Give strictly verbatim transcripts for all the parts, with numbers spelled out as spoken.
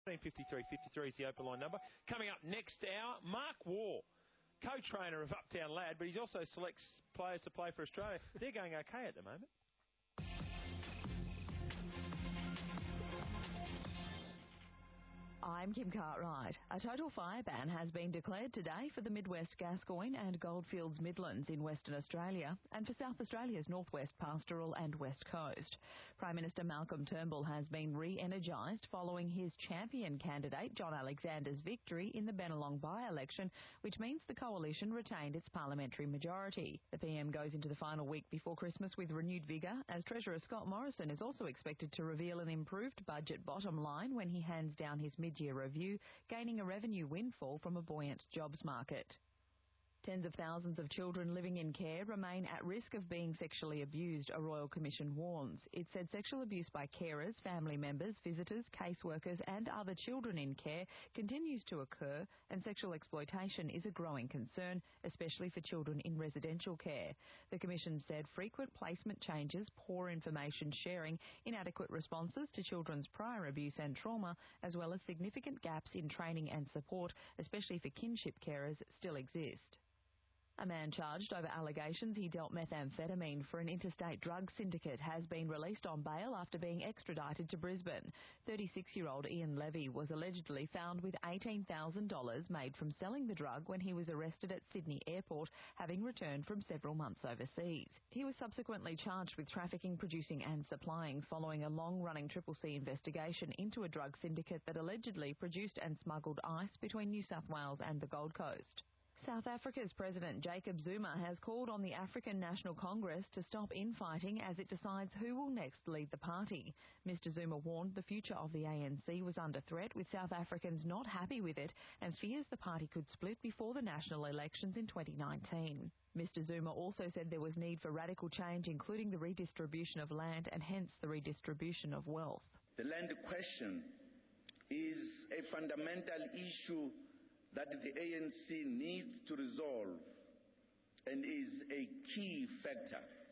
fifty-three fifty-three is the open line number. Coming up next hour, Mark Waugh, co-trainer of Uptown Lad, but he also selects players to play for Australia. They're going okay at the moment. I'm Kim Cartwright. A total fire ban has been declared today for the Midwest Gascoyne and Goldfields Midlands in Western Australia and for South Australia's Northwest Pastoral and West Coast. Prime Minister Malcolm Turnbull has been re-energised following his champion candidate John Alexander's victory in the Bennelong by-election, which means the coalition retained its parliamentary majority. The P M goes into the final week before Christmas with renewed vigour, as Treasurer Scott Morrison is also expected to reveal an improved budget bottom line when he hands down his mid year review, gaining a revenue windfall from a buoyant jobs market. Tens of thousands of children living in care remain at risk of being sexually abused, a Royal Commission warns. It said sexual abuse by carers, family members, visitors, caseworkers and other children in care continues to occur, and sexual exploitation is a growing concern, especially for children in residential care. The Commission said frequent placement changes, poor information sharing, inadequate responses to children's prior abuse and trauma, as well as significant gaps in training and support, especially for kinship carers, still exist. A man charged over allegations he dealt methamphetamine for an interstate drug syndicate has been released on bail after being extradited to Brisbane. thirty-six-year-old Ian Levy was allegedly found with eighteen thousand dollars made from selling the drug when he was arrested at Sydney Airport, having returned from several months overseas. He was subsequently charged with trafficking, producing and supplying following a long-running Triple C investigation into a drug syndicate that allegedly produced and smuggled ice between New South Wales and the Gold Coast. South Africa's President Jacob Zuma has called on the African National Congress to stop infighting as it decides who will next lead the party. Mister Zuma warned the future of the A N C was under threat, with South Africans not happy with it and fears the party could split before the national elections in twenty nineteen. Mister Zuma also said there was need for radical change, including the redistribution of land and hence the redistribution of wealth. The land question is a fundamental issue that the A N C needs to resolve and is a key factor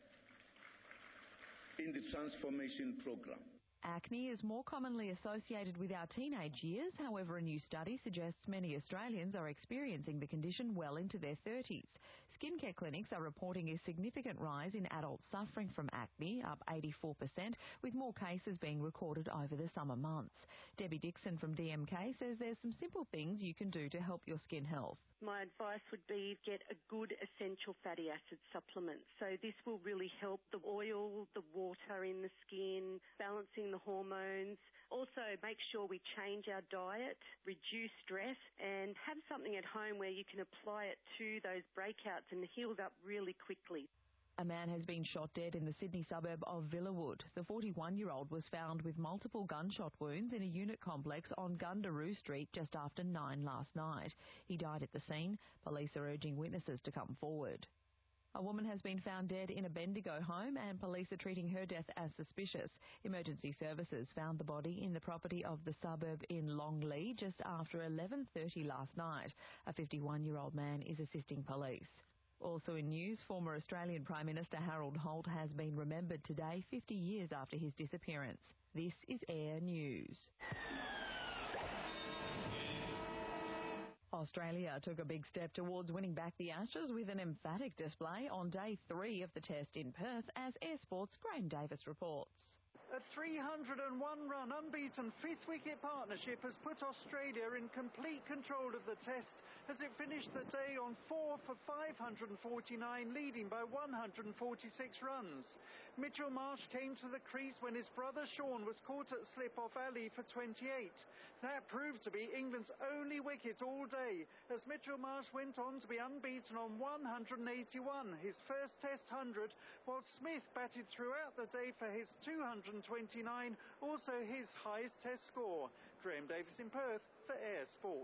in the transformation program. Acne is more commonly associated with our teenage years. However, a new study suggests many Australians are experiencing the condition well into their thirties. Skincare clinics are reporting a significant rise in adults suffering from acne, up eighty-four percent, with more cases being recorded over the summer months. Debbie Dixon from D M K says there's some simple things you can do to help your skin health. My advice would be get a good essential fatty acid supplement. So this will really help the oil, the water in the skin, balancing the hormones. Also make sure we change our diet, reduce stress and have something at home where you can apply it to those breakouts and heal up really quickly. A man has been shot dead in the Sydney suburb of Villawood. The forty-one-year-old was found with multiple gunshot wounds in a unit complex on Gundaroo Street just after nine last night. He died at the scene. Police are urging witnesses to come forward. A woman has been found dead in a Bendigo home and police are treating her death as suspicious. Emergency services found the body in the property of the suburb in Longlee just after eleven thirty last night. A fifty-one-year-old man is assisting police. Also in news, former Australian Prime Minister Harold Holt has been remembered today, fifty years after his disappearance. This is Air News. Australia took a big step towards winning back the Ashes with an emphatic display on day three of the test in Perth, as Air Sport's Graham Davis reports. A three hundred and one run unbeaten fifth wicket partnership has put Australia in complete control of the test as it finished the day on four for five hundred forty-nine, leading by one hundred forty-six runs. Mitchell Marsh came to the crease when his brother Sean was caught at slip off Ali for twenty-eight. That proved to be England's only wicket all day as Mitchell Marsh went on to be unbeaten on one hundred eighty-one, his first test hundred, while Smith batted throughout the day for his two hundred twenty-nine, also his highest test score. Graham Davis in Perth for Air Sports.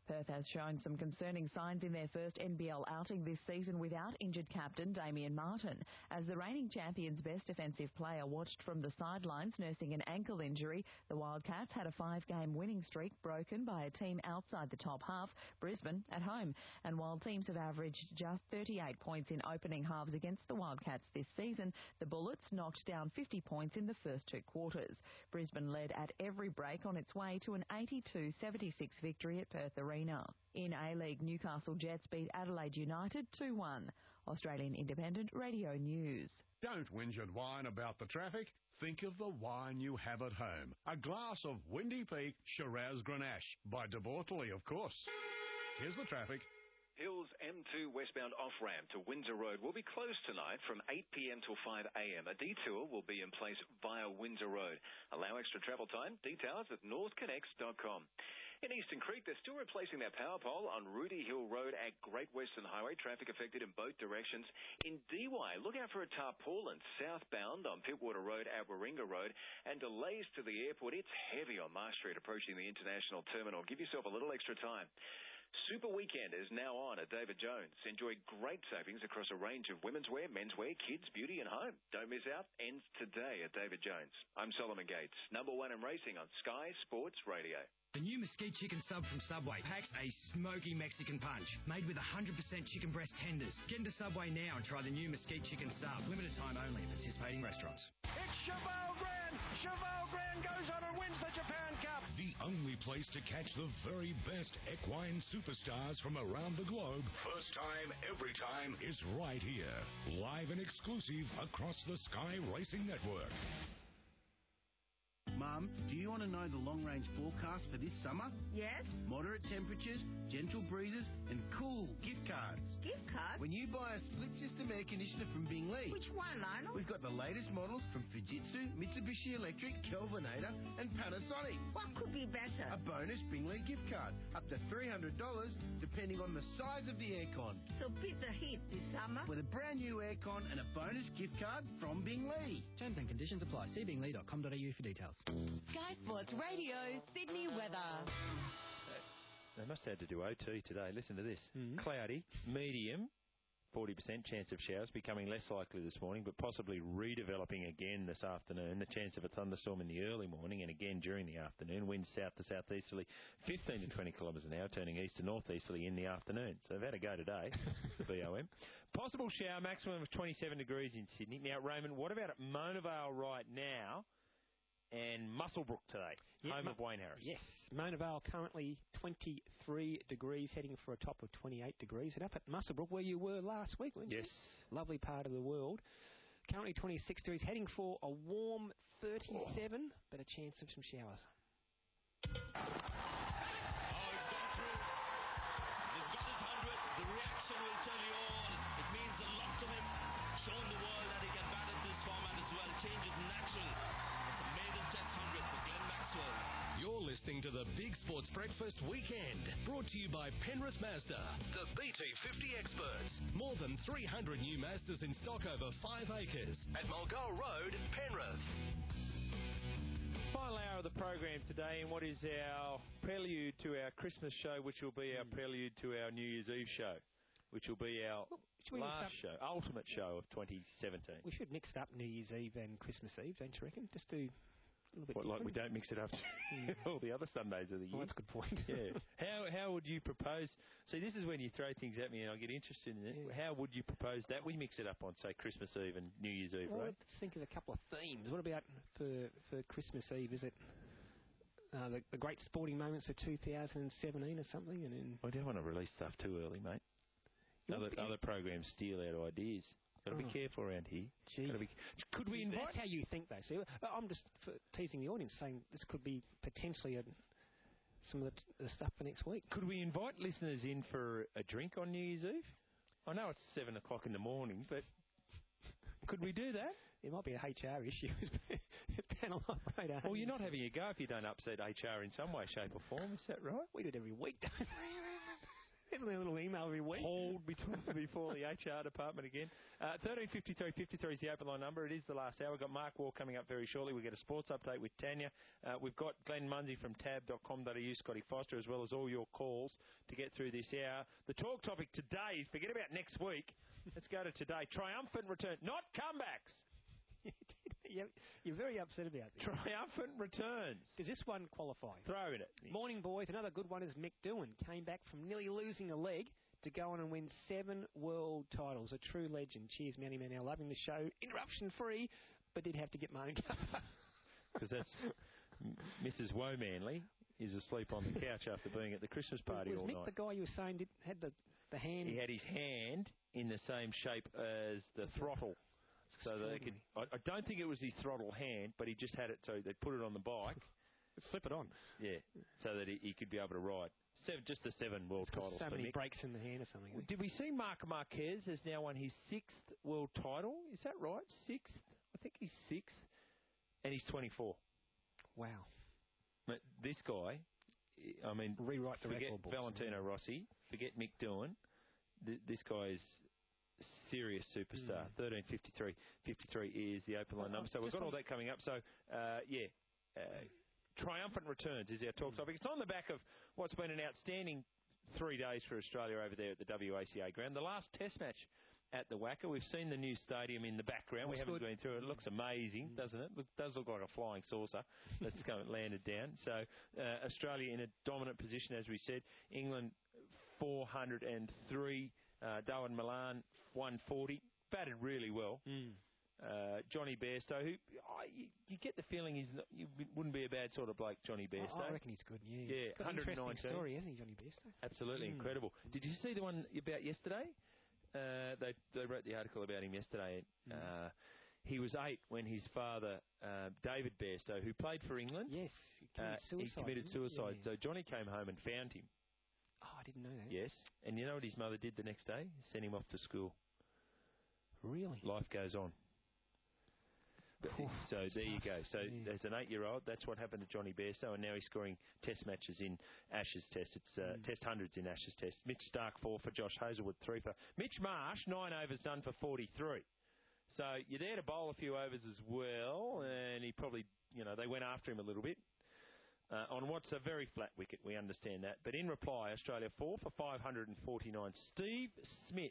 Perth has shown some concerning signs in their first N B L outing this season without injured captain Damien Martin. As the reigning champions' best defensive player watched from the sidelines nursing an ankle injury, the Wildcats had a five-game winning streak broken by a team outside the top half, Brisbane, at home. And while teams have averaged just thirty-eight points in opening halves against the Wildcats this season, the Bullets knocked down fifty points in the first two quarters. Brisbane led at every break on its way to an eighty-two seventy-six victory at Perth Arena. In A-League, Newcastle Jets beat Adelaide United two one. Australian Independent Radio News. Don't whinge and whine about the traffic. Think of the wine you have at home. A glass of Windy Peak Shiraz Grenache by De Bortoli, of course. Here's the traffic. Hills M two westbound off-ramp to Windsor Road will be closed tonight from eight p.m. till five a.m. A detour will be in place via Windsor Road. Allow extra travel time. Details at north connects dot com. In Eastern Creek, they're still replacing their power pole on Rudy Hill Road at Great Western Highway. Traffic affected in both directions. In D Y, look out for a tarpaulin southbound on Pittwater Road at Warringah Road and delays to the airport. It's heavy on Marsh Street approaching the International Terminal. Give yourself a little extra time. Super Weekend is now on at David Jones. Enjoy great savings across a range of women's wear, men's wear, kids, beauty and home. Don't miss out. Ends today at David Jones. I'm Solomon Gates, number one in racing on Sky Sports Radio. The new Mesquite Chicken Sub from Subway packs a smoky Mexican punch, made with one hundred percent chicken breast tenders. Get into Subway now and try the new Mesquite Chicken Sub. Limited time only at participating restaurants. It's Cheval Grand! Cheval Grand goes on and wins the Japan Cup! The only place to catch the very best equine superstars from around the globe, first time, every time, is right here. Live and exclusive across the Sky Racing Network. Mum, do you want to know the long-range forecast for this summer? Yes. Moderate temperatures, gentle breezes, and cool gift cards. Gift cards? When you buy a split-system air conditioner from Bing Lee. Which one, Lionel? We've got the latest models from Fujitsu, Mitsubishi Electric, Kelvinator, and Panasonic. What could be better? A bonus Bing Lee gift card, up to three hundred dollars, depending on the size of the aircon. So beat the heat this summer. With a brand new aircon and a bonus gift card from Bing Lee. Terms and conditions apply. See bing lee dot com dot a u for details. Sky Sports Radio, Sydney weather. They must have had to do O T today. Listen to this. Mm-hmm. Cloudy, medium, forty percent chance of showers, becoming less likely this morning, but possibly redeveloping again this afternoon. The chance of a thunderstorm in the early morning and again during the afternoon. Winds south to southeasterly, fifteen to twenty kilometres an hour, turning east to northeasterly in the afternoon. So they've had a go today, B O M. Possible shower, maximum of twenty-seven degrees in Sydney. Now, Raymond, what about at Mona Vale right now? And Muswellbrook today, yep, home Ma- of Wayne Harris. Yes, Mona Vale currently twenty-three degrees, heading for a top of twenty-eight degrees. And up at Muswellbrook, where you were last week, weren't you? Yes. Lovely part of the world. Currently twenty-six degrees, heading for a warm thirty-seven, oh. but a chance of some showers. Oh, it's gone through. He's got his hundred. The reaction will tell you all. It means a lot to him. Showing the world that he can bat at this format as well. Changes naturally. You're listening to the Big Sports Breakfast Weekend, brought to you by Penrith Mazda, the B two fifty experts. More than three hundred new Mazdas in stock over five acres at Mulgall Road, Penrith. Final hour of the program today, and what is our prelude to our Christmas show, which will be our prelude to our New Year's Eve show, which will be our well, last show, ultimate show of twenty seventeen. We should mix it up New Year's Eve and Christmas Eve, don't you reckon? Just do... What, like we don't mix it up to all the other Sundays of the year. Oh, that's a good point. Yeah. How how would you propose? See, this is when you throw things at me and I get interested in it. Yeah. How would you propose that we mix it up on, say, Christmas Eve and New Year's Eve, well, right? Let's think of a couple of themes. What about for for Christmas Eve? Is it uh, the, the great sporting moments of two thousand seventeen or something? And then I don't want to release stuff too early, mate. Other, other programs steal our ideas. Got to oh. be careful around here. Be, could we invite? That's how you think, though. See, I'm just teasing the audience, saying this could be potentially a, some of the, t- the stuff for next week. Could we invite listeners in for a drink on New Year's Eve? I know it's seven o'clock in the morning, but could we do that? It might be a H R issue. Panel operator. Well, you're not having a go if you don't upset H R in some way, shape, or form. Is that right? We do it every week. send me a little email every week. Hold between, before the H R department again. Uh, thirteen fifty-three fifty-three is the open line number. It is the last hour. We've got Mark Wall coming up very shortly. We've got a sports update with Tanya. Uh, we've got Glenn Munsey from tab dot com dot a u, Scotty Foster, as well as all your calls to get through this hour. The talk topic today, forget about next week. Let's go to today. Triumphant return, not comebacks. You're, you're very upset about this. Triumphant returns. Does this one qualify? Throw in it. Morning, boys. Another good one is Mick Doohan. Came back from nearly losing a leg to go on and win seven world titles. A true legend. Cheers, Manny Manel. Loving the show. Interruption-free, but did have to get my own cover. Because that's Missus Womanley is asleep on the couch after being at the Christmas party was all Mick night. the guy you were saying did, had the, the hand? He had his hand in the same shape as the throttle. So that they could, I, I don't think it was his throttle hand, but he just had it so they put it on the bike. Slip it on. Yeah, so that he, he could be able to ride. Seven, just the seven world titles. So many Mick. breaks in the hand or something. Did we see Marc Marquez has now won his sixth world title? Is that right? Sixth? I think he's sixth. And he's twenty-four. Wow. But this guy, I mean, rewrite the forget record books. Valentino Rossi, forget Mick Doohan. Th- this guy is serious superstar. Mm. thirteen fifty-three fifty-three is the open line Oh, number. So we've just got all one- that coming up. So, uh, yeah, uh, triumphant returns is our talk Mm. topic. It's on the back of what's been an outstanding three days for Australia over there at the W A C A ground. The last Test match at the Wacker. We've seen the new stadium in the background. Looks we haven't good. been through it. It looks amazing, Mm. doesn't it? Look, does look like a flying saucer that's come landed down. So uh, Australia in a dominant position, as we said. England four hundred three. Uh, Darwin Milan one forty. Batted really well. Mm. Uh, Johnny Bairstow, who oh, you, you get the feeling he's not, you wouldn't be a bad sort of bloke, Johnny Bairstow. I, I reckon he's good. Yeah, Yeah, He's got an one nineteen. interesting story, hasn't he, Johnny Bairstow? Absolutely Mm. incredible. Did you see the one about yesterday? Uh, they they wrote the article about him yesterday. Mm. Uh, he was eight when his father, uh, David Bairstow, who played for England, Yes, he committed uh, suicide. he committed didn't he? suicide. Yeah. So Johnny came home and found him. Oh, I didn't know that. Yes, and you know what his mother did the next day? Sent him off to school. Really? Life goes on. But, Oof, so there you go. So yeah. as an eight-year-old, that's what happened to Johnny Bairstow, and now he's scoring Test matches in Ashes Test. It's uh, Mm. Test hundreds in Ashes Test. Mitch Stark four for Josh Hazlewood three for Mitch Marsh. Nine overs done for forty-three. So you're there to bowl a few overs as well, and he probably, you know, they went after him a little bit. Uh, on what's a very flat wicket, we understand that. But in reply, Australia four for five hundred forty-nine. Steve Smith,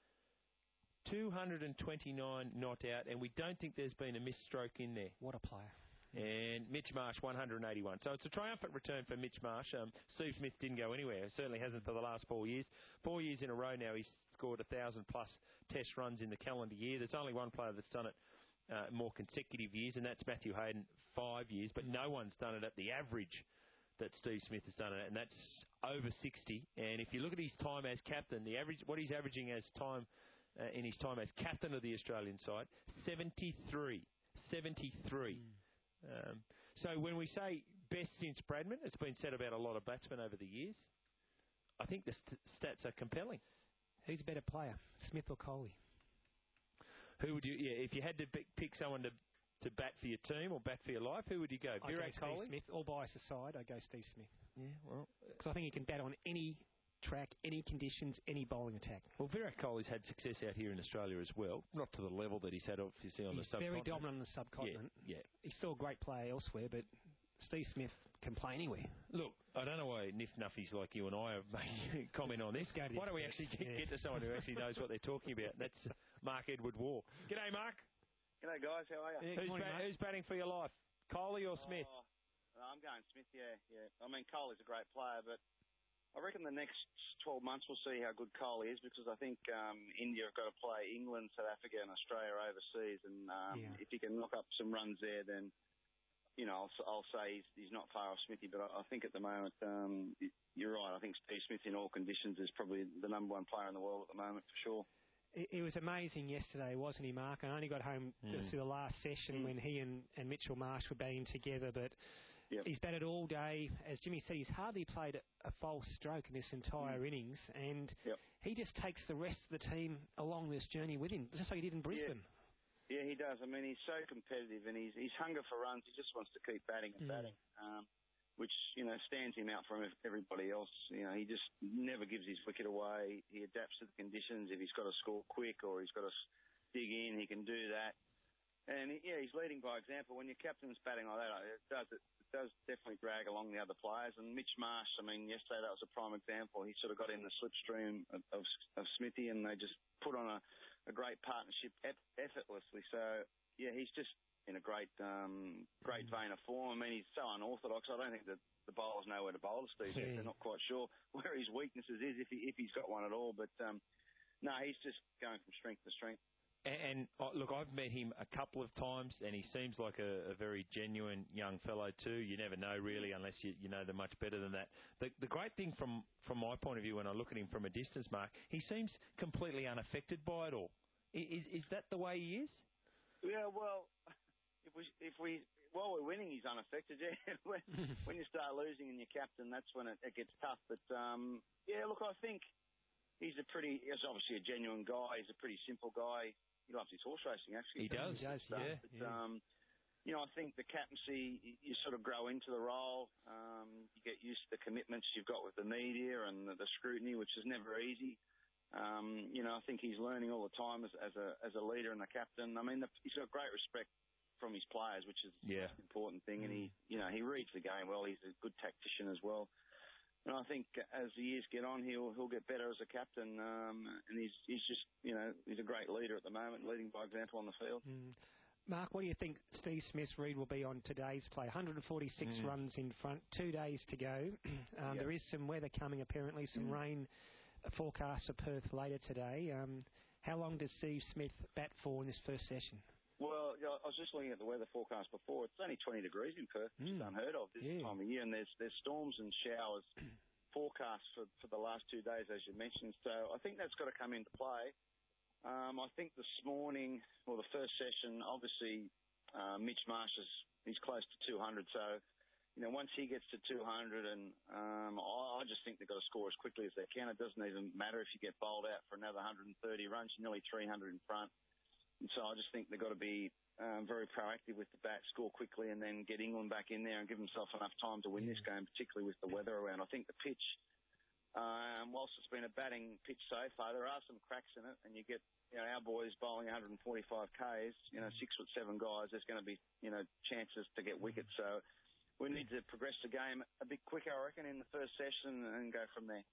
two hundred twenty-nine not out, and we don't think there's been a missed stroke in there. What a player. And Mitch Marsh, one hundred eighty-one. So it's a triumphant return for Mitch Marsh. Um, Steve Smith didn't go anywhere. Certainly hasn't for the last four years. Four years in a row now, he's scored one thousand plus Test runs in the calendar year. There's only one player that's done it uh, more consecutive years, and that's Matthew Hayden, five years. But no one's done it at the average that Steve Smith has done it at, and that's over sixty. And if you look at his time as captain, the average, what he's averaging as time uh, in his time as captain of the Australian side, seventy-three. seventy-three. Mm. Um, so when we say best since Bradman, it's been said about a lot of batsmen over the years. I think the st- stats are compelling. Who's a better player, Smith or Kohli? Who would you? Yeah, if you had to pick, pick someone to to bat for your team or bat for your life, who would you go? I'd Virat go Kohli. Steve Smith. All bias aside, I'd go Steve Smith. Yeah, well, because I think he can bat on any track, any conditions, any bowling attack. Well, Virat Kohli's had success out here in Australia as well, not to the level that he's had obviously on he's the subcontinent. very dominant on the subcontinent. Yeah, yeah. He's still a great player elsewhere, but Steve Smith can play anywhere. Look, I don't know why Niff Nuffies like you and I have made comment on this. Let's go to Why don't we the actually experts. get, Yeah. get to someone who actually knows what they're talking about? That's Mark Edward Waugh. G'day, Mark. G'day, guys. How are you? Yeah, who's, morning, bat- mate. who's batting for your life, Kohli or Smith? Oh, no, I'm going Smith, yeah, yeah. I mean, Kohli's a great player, but I reckon the next twelve months we'll see how good Kohli is, because I think um, India have got to play England, South Africa and Australia overseas, and um, Yeah. if he can knock up some runs there, then, you know, I'll, I'll say he's, he's not far off Smithy, but I, I think at the moment, um, you're right, I think Steve Smith in all conditions is probably the number one player in the world at the moment, for sure. It, it was amazing yesterday, wasn't he, Mark? I only got home Mm. just to the last session Mm. when he and, and Mitchell Marsh were batting together, but Yep. he's batted all day. As Jimmy said, he's hardly played a, a false stroke in this entire Mm. innings, and Yep. he just takes the rest of the team along this journey with him, just like he did in Brisbane. Yeah, he does. I mean, he's so competitive, and he's he's hunger for runs. He just wants to keep batting and Mm. batting. Um, which, you know, stands him out from everybody else. You know, he just never gives his wicket away. He adapts to the conditions. If he's got to score quick or he's got to dig in, he can do that. And, yeah, he's leading by example. When your captain's batting like that, it does, it does definitely drag along the other players. And Mitch Marsh, I mean, yesterday that was a prime example. He sort of got in the slipstream of, of, of Smithy, and they just put on a, a great partnership effortlessly. So, yeah, he's just in a great um, great vein of form. I mean, he's so unorthodox. I don't think that the bowlers know where to bowl to Steve. Yeah. They're not quite sure where his weaknesses is, if he if he's got one at all. But um, no, he's just going from strength to strength. And, and uh, look, I've met him a couple of times, and he seems like a, a very genuine young fellow too. You never know really, unless you, you know them much better than that. The, the great thing from from my point of view, when I look at him from a distance, Mark, he seems completely unaffected by it all. Is is that the way he is? Yeah, well. If we, if we, while we're winning, he's unaffected. Yeah, when, when you start losing and you're captain, that's when it, it gets tough. But um, yeah, look, I think he's a pretty, he's obviously a genuine guy. He's a pretty simple guy. He loves his horse racing, actually. He does, he does, yeah. But, yeah. Um, you know, I think the captaincy, you sort of grow into the role. Um, you get used to the commitments you've got with the media and the, the scrutiny, which is never easy. Um, you know, I think he's learning all the time as, as a as a leader and a captain. I mean, the, he's got great respect from his players, which is yeah. the most important thing. And he, you know, he reads the game well. He's a good tactician as well. And I think as the years get on, he'll he'll get better as a captain. Um, and he's he's just, you know, he's a great leader at the moment, leading by example on the field. Mm. Mark, what do you think Steve Smith's read will be on today's play? one hundred forty-six mm. runs in front, two days to go. um, yep. There is some weather coming, apparently, some mm. rain forecast for Perth later today. Um, how long does Steve Smith bat for in this first session? Well, I was just looking at the weather forecast before. It's only twenty degrees in Perth, which mm. is unheard of this yeah. time of year, and there's there's storms and showers forecast for, for the last two days, as you mentioned. So I think that's got to come into play. Um, I think this morning, or the first session, obviously uh, Mitch Marsh is he's close to two hundred. So you know, once he gets to two hundred, and um, I, I just think they've got to score as quickly as they can. It doesn't even matter if you get bowled out for another one hundred thirty runs, nearly three hundred in front. And so I just think they've got to be um, very proactive with the bat, score quickly, and then get England back in there and give themselves enough time to win this game, particularly with the weather around. I think the pitch, um, whilst it's been a batting pitch so far, there are some cracks in it, and you get, you know, our boys bowling one hundred forty-five Ks, you know, six foot seven guys, there's going to be, you know, chances to get wickets. So we need to progress the game a bit quicker, I reckon, in the first session and go from there.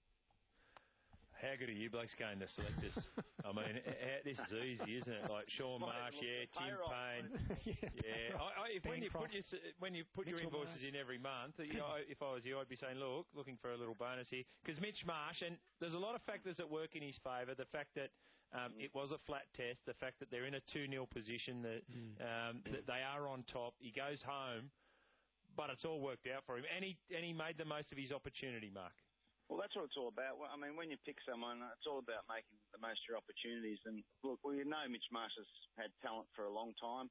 How good are you blokes going to select this? I mean, this is easy, isn't it? Like Sean Marsh, yeah, Tim Payne, yeah. I, I, if when you put your when you put your invoices in every month, you know, if I was you, I'd be saying, look, looking for a little bonus here, because Mitch Marsh, and there's a lot of factors that work in his favour. The fact that um, mm. it was a flat test, the fact that they're in a two nil position, that, mm. um, that they are on top. He goes home, but it's all worked out for him, and he and he made the most of his opportunity, Mark. Well, that's what it's all about. I mean, when you pick someone, it's all about making the most of your opportunities. And look, we know Mitch Marsh has had talent for a long time.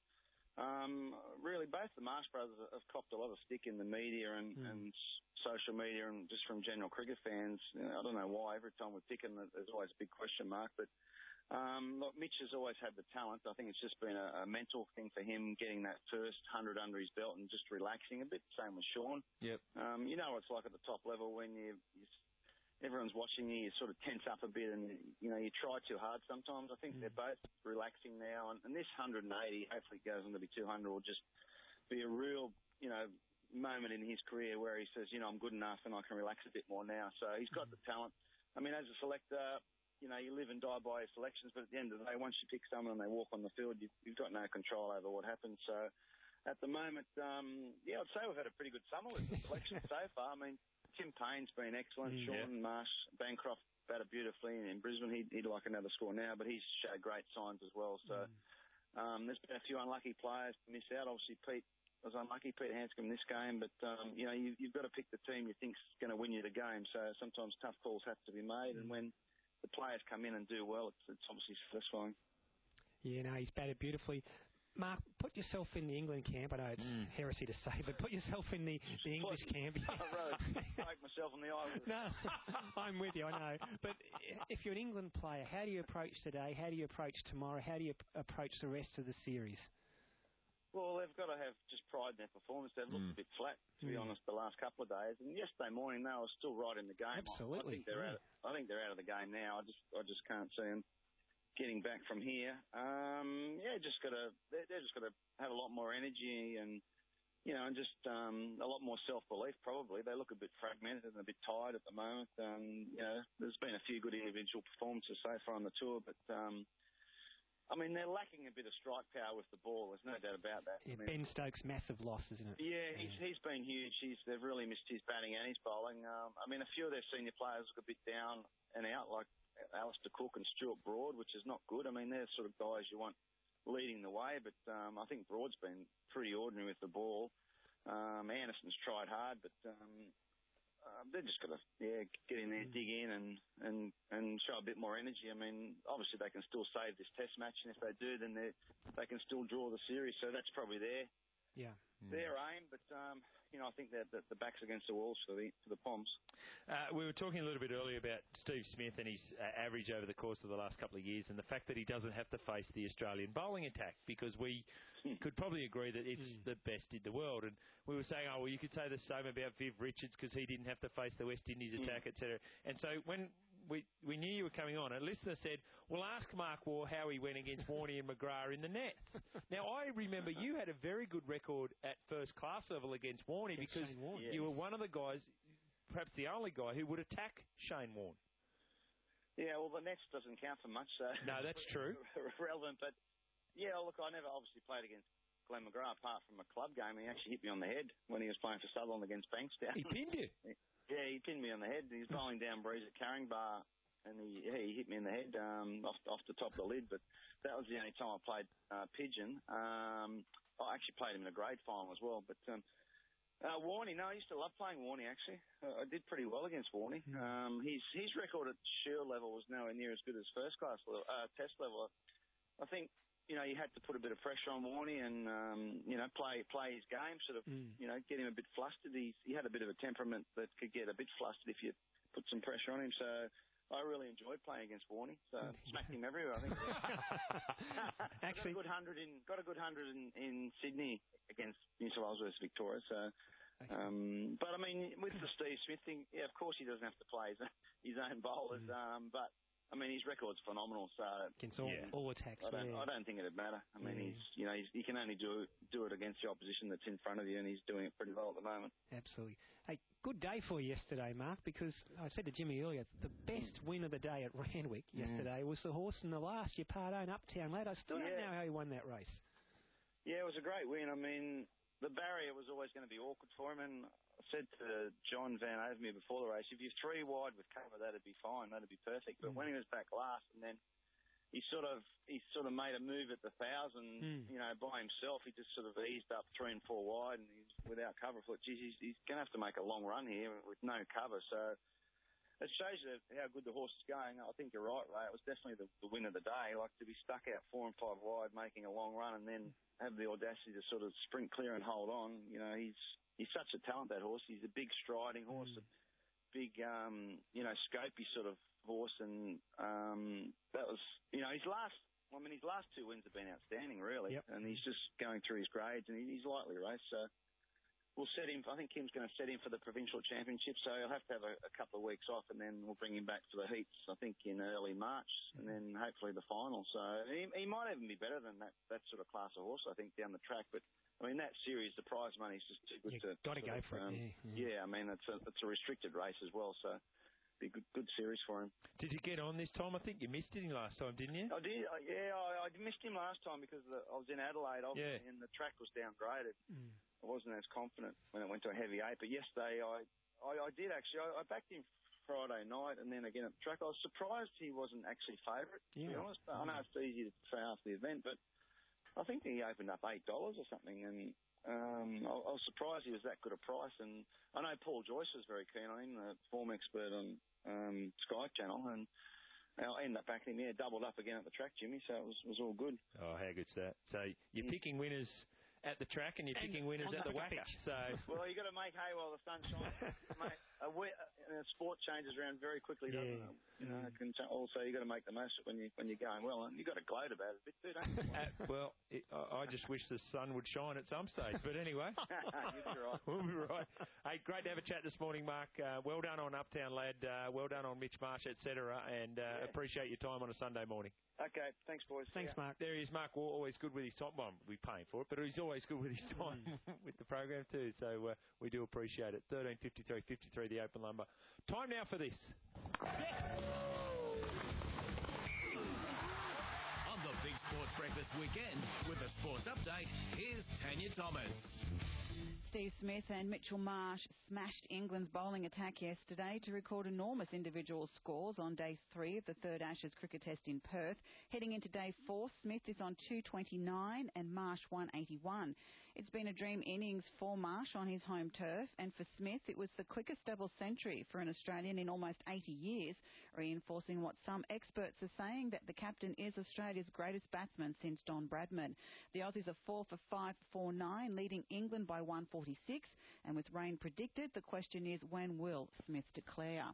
Um, really, both the Marsh brothers have copped a lot of stick in the media and, mm. and social media and just from general cricket fans. You know, I don't know why. Every time we pick him, there's always a big question mark. But um, look, Mitch has always had the talent. I think it's just been a, a mental thing for him, getting that first one hundred under his belt and just relaxing a bit. Same with Sean. Yep. Um, you know what it's like at the top level when you... you everyone's watching you, you sort of tense up a bit and, you know, you try too hard sometimes. I think mm. they're both relaxing now. And, and this one hundred eighty, hopefully it goes on to be two hundred, will just be a real, you know, moment in his career where he says, you know, I'm good enough and I can relax a bit more now. So he's got mm. the talent. I mean, as a selector, you know, you live and die by your selections, but at the end of the day, once you pick someone and they walk on the field, you've, you've got no control over what happens. So at the moment, um, yeah, I'd say we've had a pretty good summer with the selection so far. I mean, Tim Payne's been excellent. Mm, Sean yeah. Marsh, Bancroft batted beautifully in Brisbane. He'd, he'd like another score now, but he's showed great signs as well. So mm. um, there's been a few unlucky players to miss out. Obviously, Pete was unlucky, Pete Hanscom, in this game. But, um, you know, you, you've got to pick the team you think's going to win you the game. So sometimes tough calls have to be made. Mm. And when the players come in and do well, it's, it's obviously satisfying. Yeah, no, he's batted beautifully. Mark, put yourself in the England camp. I know it's mm. heresy to say, but put yourself in the, the English camp. I'd rather break myself on the eye. No, I'm with you, I know. But if you're an England player, how do you approach today? How do you approach tomorrow? How do you approach the rest of the series? Well, they've got to have just pride in their performance. They've looked Mm. a bit flat, to be Mm. honest, the last couple of days. And yesterday morning, they were still right in the game. I- Absolutely, I think they're yeah. out. I think they're out of the game now. I just, I just can't see them getting back from here. Um, yeah, just got to. They're, they're just got to have a lot more energy and, you know, and just um, a lot more self-belief. Probably they look a bit fragmented and a bit tired at the moment. Um, you know, there's been a few good individual performances so far on the tour, but. Um, I mean, they're lacking a bit of strike power with the ball. There's no doubt about that. Yeah, I mean, Ben Stokes, massive loss, isn't it? yeah, he's he's been huge. He's they've really missed his batting and his bowling. Um, I mean, a few of their senior players look a bit down and out, like Alistair Cook and Stuart Broad, which is not good. I mean, they're sort of guys you want leading the way, but um, I think Broad's been pretty ordinary with the ball. Um, Anderson's tried hard, but um, uh, they're just got to yeah get in there, dig in, and, and and show a bit more energy. I mean, obviously they can still save this Test match, and if they do, then they they can still draw the series. So that's probably their Yeah. their aim. But um, you know, I think that the, the back's against the walls for the for the Poms. Uh, we were talking a little bit earlier about Steve Smith and his uh, average over the course of the last couple of years, and the fact that he doesn't have to face the Australian bowling attack, because we could probably agree that it's Mm. the best in the world. And we were saying, oh, well, you could say the same about Viv Richards because he didn't have to face the West Indies attack, et cetera. And so when we we knew you were coming on, a listener said, well, ask Mark Waugh how he went against Warney and McGrath in the nets. Now, I remember you had a very good record at first class level against Warney Against because Shane Warne. you were Yes. one of the guys, perhaps the only guy, who would attack Shane Warne. Yeah, well, the nets doesn't count for much. So No, that's true. Relevant, but yeah, look, I never obviously played against Glenn McGrath apart from a club game. He actually hit me on the head when he was playing for Sutherland against Bankstown. He pinned you. Yeah, he pinned me on the head. He was bowling down breeze at Carring Bar, and he yeah, he hit me in the head um, off off the top of the lid. But that was the only time I played uh, Pigeon. Um, I actually played him in a grade final as well. But um, uh, Warney, no, I used to love playing Warney. Actually, uh, I did pretty well against Warney. Um, his his record at Shield level was nowhere near as good as first class level, uh, Test level. I think. You know, you had to put a bit of pressure on Warney and, um, you know, play play his game, sort of, Mm. you know, get him a bit flustered. He, he had a bit of a temperament that could get a bit flustered if you put some pressure on him. So I really enjoyed playing against Warney. So smacked him everywhere, I think. Actually, got a good hundred in got a good hundred in, in Sydney against New South Wales versus Victoria. So, um, but I mean, with the Steve Smith thing, yeah, of course he doesn't have to play his, his own bowlers. Mm. Um, but I mean, his record's phenomenal. So against all, Yeah. all attacks. I don't, yeah. I don't think it'd matter. I mean, Yeah. he's, you know, he's, he can only do do it against the opposition that's in front of you, and he's doing it pretty well at the moment. Absolutely. Hey, good day for you yesterday, Mark, because I said to Jimmy earlier, the best win of the day at Randwick yesterday was the horse in the last, your Pardone Uptown Lad. I still don't Yeah. know how he won that race. Yeah, it was a great win. I mean, the barrier was always going to be awkward for him, and I said to John Van Overmere before the race, if you're three wide with cover, that'd be fine, that'd be perfect. But Mm. when he was back last, and then he sort of he sort of made a move at the thousand, Mm. you know, by himself. He just sort of eased up three and four wide, and he's without cover. I thought, geez, he's, he's going to have to make a long run here with no cover. So it shows you how good the horse is going. I think you're right, Ray. It was definitely the, the win of the day. Like to be stuck out four and five wide, making a long run, and then have the audacity to sort of sprint clear and hold on. You know, he's he's such a talent, that horse. He's a big striding horse, Mm. a big, um, you know, scopy sort of horse, and um, that was, you know, his last. I mean, his last two wins have been outstanding, really, Yep. and he's just going through his grades, and he, he's lightly raced, so. We'll set him. I think Kim's going to set him for the provincial championship, so he'll have to have a, a couple of weeks off, and then we'll bring him back for the heats. I think in early March, and then hopefully the final. So he, he might even be better than that that sort of class of horse. I think down the track, but I mean that series, the prize money is just too good You to. got to sort go of, for it. um, Yeah, yeah. Yeah, I mean it's a it's a restricted race as well, so be a good good series for him. Did you get on this time? I think you missed it in last time, didn't you? I did. Uh, yeah, I, I missed him last time because the, I was in Adelaide, obviously, Yeah. and the track was downgraded. Mm. I wasn't as confident when it went to a heavy eight, but yesterday I, I, I did actually. I, I backed him Friday night, and then again at the track. I was surprised he wasn't actually favourite. To be Yeah. honest, I know it's easy to say after the event, but I think he opened up eight dollars or something, and um, I, I was surprised he was that good a price. And I know Paul Joyce was very keen on him, the form expert on um, Sky Channel, and I ended up backing him. Yeah, doubled up again at the track, Jimmy. So it was was all good. Oh, how good's that? So you're Yeah. picking winners at the track, and you're And picking winners on at the the Wacker. pitch. So Well, you got to make hay while the sun shines, mate. a we, uh, sport changes around very quickly, Yeah. doesn't it? You know, it can ch- also you got to make the most of it when you when you're going well, and you got to gloat about it a bit too, don't you? Uh, well, it, I, I just wish the sun would shine at some stage. But anyway, You'll be right. we'll be right. Hey, great to have a chat this morning, Mark. Uh, well done on Uptown Lad. Uh, well done on Mitch Marsh, et cetera. And uh, Yeah. appreciate your time on a Sunday morning. Okay, thanks, boys. Thanks, Mark. There he is, Mark. Waugh, always good with his time. Well, we're paying for it, but he's always good with his time with the program too. So uh, we do appreciate it. thirteen fifty-three fifty-three, the open number. Time now for this. On the Big Sports Breakfast Weekend with a sports update, here's Tanya Thomas. Steve Smith and Mitchell Marsh smashed England's bowling attack yesterday to record enormous individual scores on day three of the third Ashes cricket test in Perth. Heading into day four, Smith is on two twenty-nine and Marsh one eighty-one. It's been a dream innings for Marsh on his home turf, and for Smith it was the quickest double century for an Australian in almost eighty years, reinforcing what some experts are saying, that the captain is Australia's greatest batsman since Don Bradman. The Aussies are four for five for four nine, leading England by one forty-six, and with rain predicted, the question is, when will Smith declare?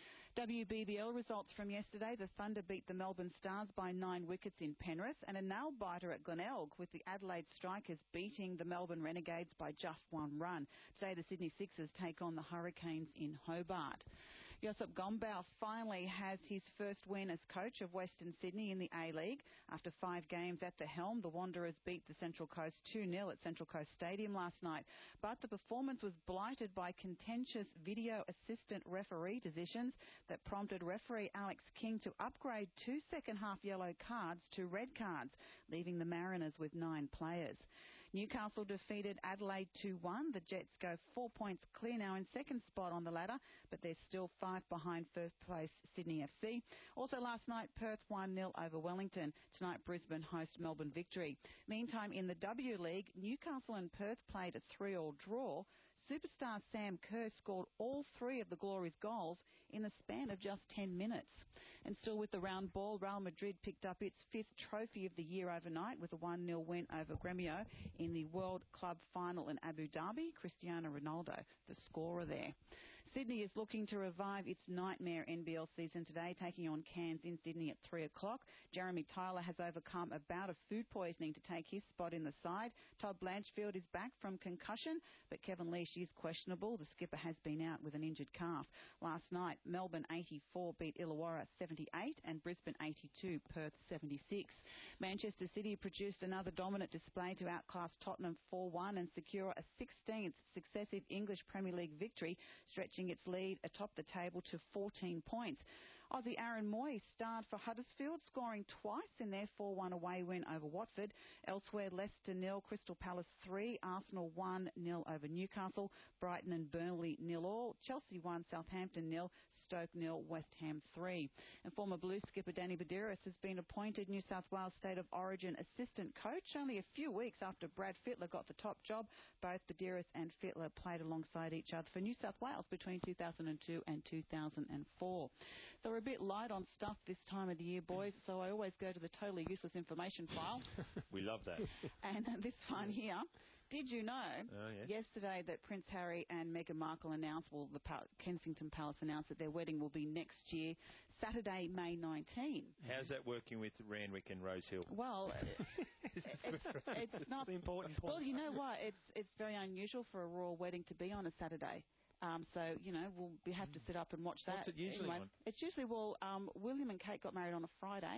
W B B L results from yesterday. The Thunder beat the Melbourne Stars by nine wickets in Penrith, and a nail-biter at Glenelg, with the Adelaide Strikers beating the Melbourne Renegades by just one run. Today the Sydney Sixers take on the Hurricanes in Hobart. Josip Gombau finally has his first win as coach of Western Sydney in the A-League. After five games at the helm, the Wanderers beat the Central Coast two nil at Central Coast Stadium last night. But the performance was blighted by contentious video assistant referee decisions that prompted referee Alex King to upgrade two second-half yellow cards to red cards, leaving the Mariners with nine players. Newcastle defeated Adelaide two one. The Jets go four points clear now in second spot on the ladder, but they're still five behind first place Sydney F C. Also last night, Perth one nil over Wellington. Tonight, Brisbane host Melbourne Victory. Meantime, in the W League, Newcastle and Perth played a three all draw. Superstar Sam Kerr scored all three of the Glory's goals in the span of just ten minutes. And still with the round ball, Real Madrid picked up its fifth trophy of the year overnight with a one nil win over Gremio in the World Club Final in Abu Dhabi. Cristiano Ronaldo, the scorer there. Sydney is looking to revive its nightmare N B L season today, taking on Cairns in Sydney at three o'clock. Jeremy Tyler has overcome a bout of food poisoning to take his spot in the side. Todd Blanchfield is back from concussion, but Kevin Leash is questionable. The skipper has been out with an injured calf. Last night, Melbourne eighty-four beat Illawarra seventy-eight and Brisbane eighty-two, Perth seventy-six. Manchester City produced another dominant display to outclass Tottenham four one and secure a sixteenth successive English Premier League victory, stretching its lead atop the table to fourteen points. Aussie Aaron Moy starred for Huddersfield, scoring twice in their four one away win over Watford. Elsewhere, Leicester nil, Crystal Palace three, Arsenal one nil over Newcastle, Brighton and Burnley nil all, Chelsea one, Southampton nil, Stoke nil, West Ham three. And former Blues skipper Danny Badiris has been appointed New South Wales State of Origin assistant coach only a few weeks after Brad Fittler got the top job. Both Badiris and Fittler played alongside each other for New South Wales between two thousand two and two thousand four. So we're a bit light on stuff this time of the year, boys, so I always go to the totally useless information file. We love that. And this one here. Did you know oh, yes. yesterday that Prince Harry and Meghan Markle announced, well, the Pal- Kensington Palace announced that their wedding will be next year, Saturday, May nineteenth. How's that working with Randwick and Rosehill? Well, it's, it's not the important point. Well, you know what? It's it's very unusual for a royal wedding to be on a Saturday. Um, so, you know, we'll we have to sit up and watch that. What's it usually anyway, on? It's usually, well, um, William and Kate got married on a Friday.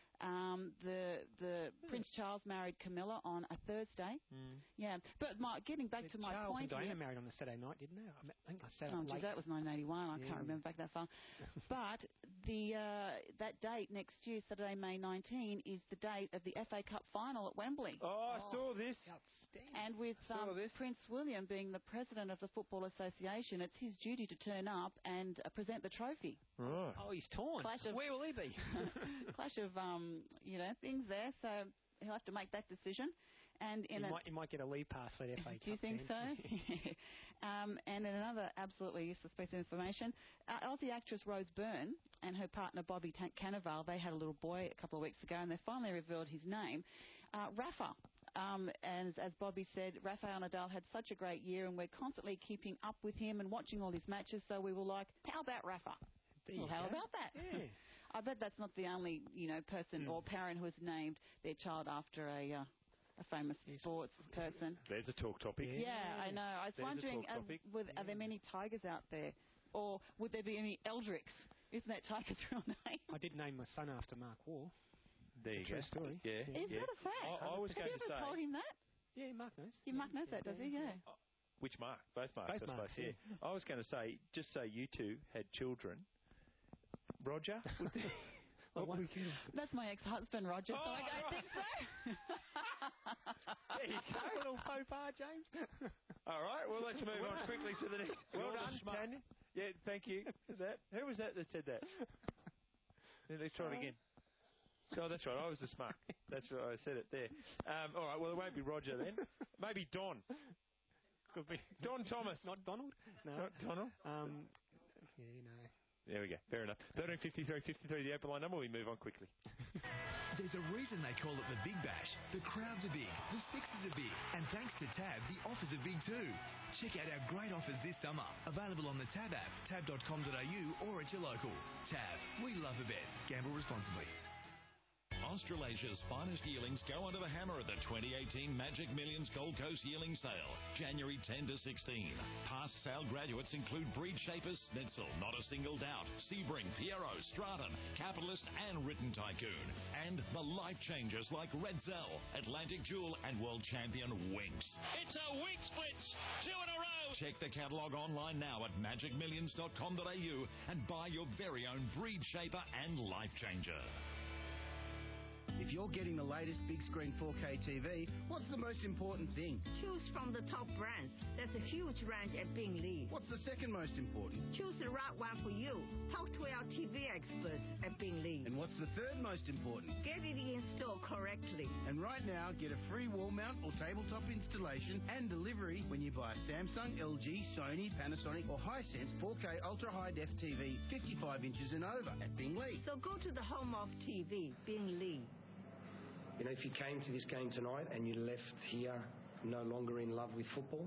Um, the the yeah. Prince Charles married Camilla on a Thursday. Mm. Yeah, but my, getting back yeah, to my Charles point, and Diana here, married on a Saturday night, didn't they? I think I said oh, it geez, late. that was nineteen eighty-one. I yeah. can't remember back that far. But the uh, that date next year, Saturday, May nineteenth, is the date of the F A Cup final at Wembley. Oh, I oh, saw this. And with um, Prince William being the president of the Football Association, it's his duty to turn up and uh, present the trophy. Right. Oh, he's torn. Clash of, Where will he be? clash of, um, you know, things there. So he'll have to make that decision. And in you, a, might, you might get a lead pass for the F A Cup. do you think then. so? um, and in another absolutely useless piece of information, uh, Aussie actress Rose Byrne and her partner Bobby Cannavale, they had a little boy a couple of weeks ago, and they finally revealed his name, uh, Rafa. Um, and as Bobby said, Rafael Nadal had such a great year, and we're constantly keeping up with him and watching all his matches. So we were like, how about Rafa? There Well, you how go. about that? Yeah. I bet that's not the only, you know, person Mm. or parent who has named their child after a uh, a famous sports person. There's a talk topic. Yeah, I know. I was There's a wondering, talk um, topic. with, are there many tigers out there? Or would there be any Eldricks? Isn't that Tiger's real name? I did name my son after Mark War. There It's you a go. true story. Yeah. Is yeah. that a fact? I, I was Have going you to ever say. told him that? Yeah, Mark knows. Yeah, Mark knows that, does he? Yeah. Which Mark? Both Marks, Both I suppose. Marks, yeah. I was going to say, just say you two had children. Roger? would they- what would we give? That's my ex-husband, Roger, so Oh, I don't think so. There you go. Little faux pas, James. All right, well, let's move on quickly to the next. Well You're the done, smart- Tanya. Yeah, thank you. That, who was that that said that? Yeah, let's try it again. Oh, that's right. I was the smart. That's what I said it there. Um, all right, well, it won't be Roger then. Maybe Don. Could be Don Thomas. Not Donald. No. Not Donald. Um, yeah, no. There we go. Fair enough. thirteen fifty-three fifty-three, the open line number. We move on quickly. There's a reason they call it the Big Bash. The crowds are big, the fixes are big, and thanks to Tab, the offers are big too. Check out our great offers this summer. Available on the Tab app, tab dot com dot a u, or at your local. Tab, we love a bet. Gamble responsibly. Australasia's finest yearlings go under the hammer at the twenty eighteen Magic Millions Gold Coast Yearling Sale, January tenth to sixteenth. Past sale graduates include Breed Shapers, Snitzel, Not a Single Doubt, Sebring, Piero, Stratum, Capitalist and Written Tycoon. And the life changers like Red Zell, Atlantic Jewel and World Champion Winx. It's a Winx Blitz! Two in a row! Check the catalogue online now at magic millions dot com dot a u and buy your very own Breed Shaper and Life Changer. If you're getting the latest big screen four K T V, what's the most important thing? Choose from the top brands. There's a huge range at Bing Lee. What's the second most important? Choose the right one for you. Talk to our T V experts at Bing Lee. And what's the third most important? Get it installed correctly. And right now, get a free wall mount or tabletop installation and delivery when you buy a Samsung, L G, Sony, Panasonic or Hisense four K Ultra High Def T V fifty-five inches and over at Bing Lee. So go to the home of T V, Bing Lee. You know, if you came to this game tonight and you left here no longer in love with football,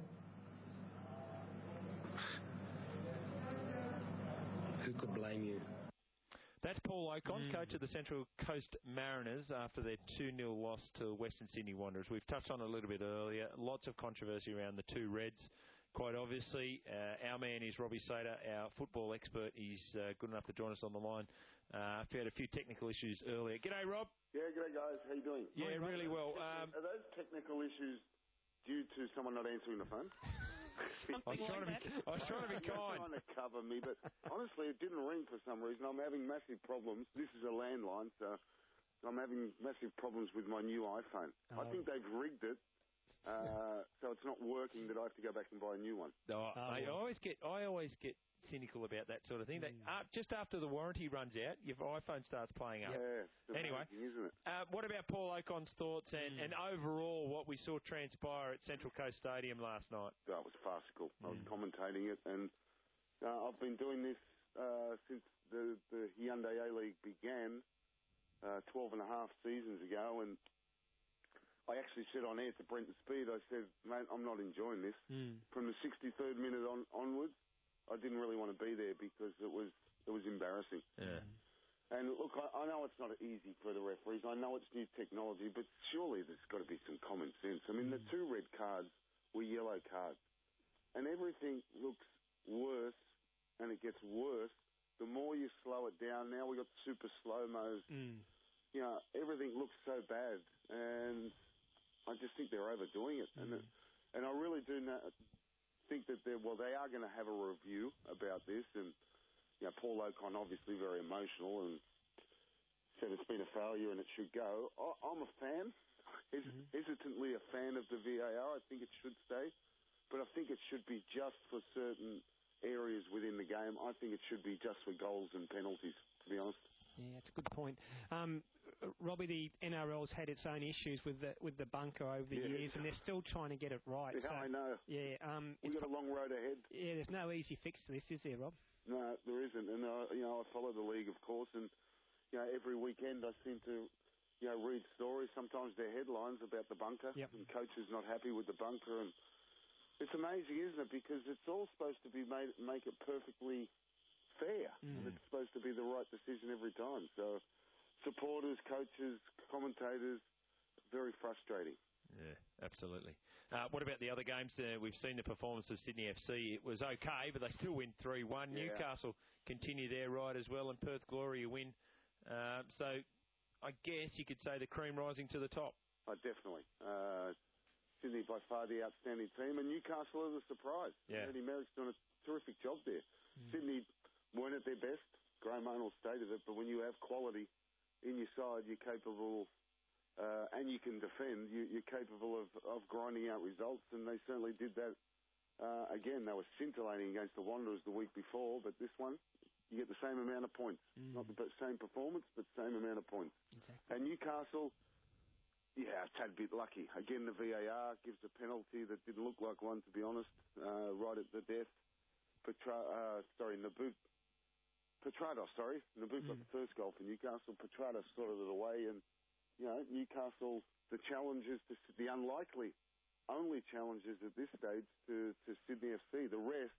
who could blame you? That's Paul Ocon, Mm. coach of the Central Coast Mariners, after their two nil loss to Western Sydney Wanderers. We've touched on it a little bit earlier. Lots of controversy around the two Reds. Quite obviously, uh, our man is Robbie Sater, our football expert. He's uh, good enough to join us on the line. Uh, we had a few technical issues earlier. G'day, Rob. Yeah, g'day guys. How you doing? Yeah, really well. Um, Are those technical issues due to someone not answering the phone? I was trying to be, I was trying to be You're kind. trying to cover me, but honestly, it didn't ring for some reason. I'm having massive problems. This is a landline, so I'm having massive problems with my new iPhone. Oh. I think they've rigged it, uh, so it's not working. That I have to go back and buy a new one. No, I, I always get, I always get cynical about that sort of thing. They, uh, just after the warranty runs out, your iPhone starts playing up. Yeah, it's Anyway, amazing, isn't it? Uh, what about Paul Ocon's thoughts and, and overall what we saw transpire at Central Coast Stadium last night? That was farcical. I was commentating it, and uh, I've been doing this uh, since the, the Hyundai A-League began uh, twelve and a half seasons ago, and I actually said on air to Brenton Speed, I said, mate, I'm not enjoying this. Mm. From the sixty-third minute on, onwards, I didn't really want to be there because it was it was embarrassing. Yeah. And look, I, I know it's not easy for the referees. I know it's new technology, but surely there's got to be some common sense. I mean, the two red cards were yellow cards, and everything looks worse, and it gets worse the more you slow it down. Now we got super slow mos. Mm. You know, everything looks so bad, and I just think they're overdoing it. Mm. And it, and I really do know, think that they're well, they are going to have a review about this, and. You know, Paul Ocon obviously very emotional and said it's been a failure and it should go. I, I'm a fan, hes- mm-hmm. hesitantly a fan of the V A R. I think it should stay, but I think it should be just for certain areas within the game. I think it should be just for goals and penalties, to be honest. Yeah, that's a good point. Um, Robbie, the N R L's had its own issues with the with the bunker over the Yeah. years, and they're still trying to get it right. Yeah, so, I know. Yeah, um, We've got a long road ahead. Yeah, there's no easy fix to this, is there, Rob? No, there isn't. And, uh, you know, I follow the league, of course, and, you know, every weekend I seem to you know, read stories. Sometimes they're headlines about the bunker, yep. and coaches not happy with the bunker. And it's amazing, isn't it? Because it's all supposed to be made make it perfectly fair, mm. and it's supposed to be the right decision every time. So, supporters, coaches, commentators, very frustrating. Yeah, absolutely. Uh, what about the other games? Uh, we've seen the performance of Sydney F C. It was okay, but they still win three one. Yeah. Newcastle continue their ride as well, and Perth Glory a win. Uh, so I guess you could say the cream rising to the top. Oh, definitely. Uh, Sydney by far the outstanding team, and Newcastle is a surprise. Yeah. Eddie Merrick's done a terrific job there. Mm. Sydney weren't at their best. Graham Arnold stated it, but when you have quality in your side, you're capable, uh, and you can defend, you, you're capable of, of grinding out results, and they certainly did that. Uh, again, they were scintillating against the Wanderers the week before, but this one, you get the same amount of points. Mm. Not the same performance, but same amount of points. Exactly. And Newcastle, yeah, a tad bit lucky. Again, the V A R gives a penalty that didn't look like one, to be honest, uh, right at the death. Petra, uh, sorry, Nabuk, Petrados, sorry. Nabuk mm. got the first goal for Newcastle. Petrados sorted it away, and, you know, Newcastle, the challenges, to, the unlikely, only challenges at this stage to, to Sydney F C. The rest,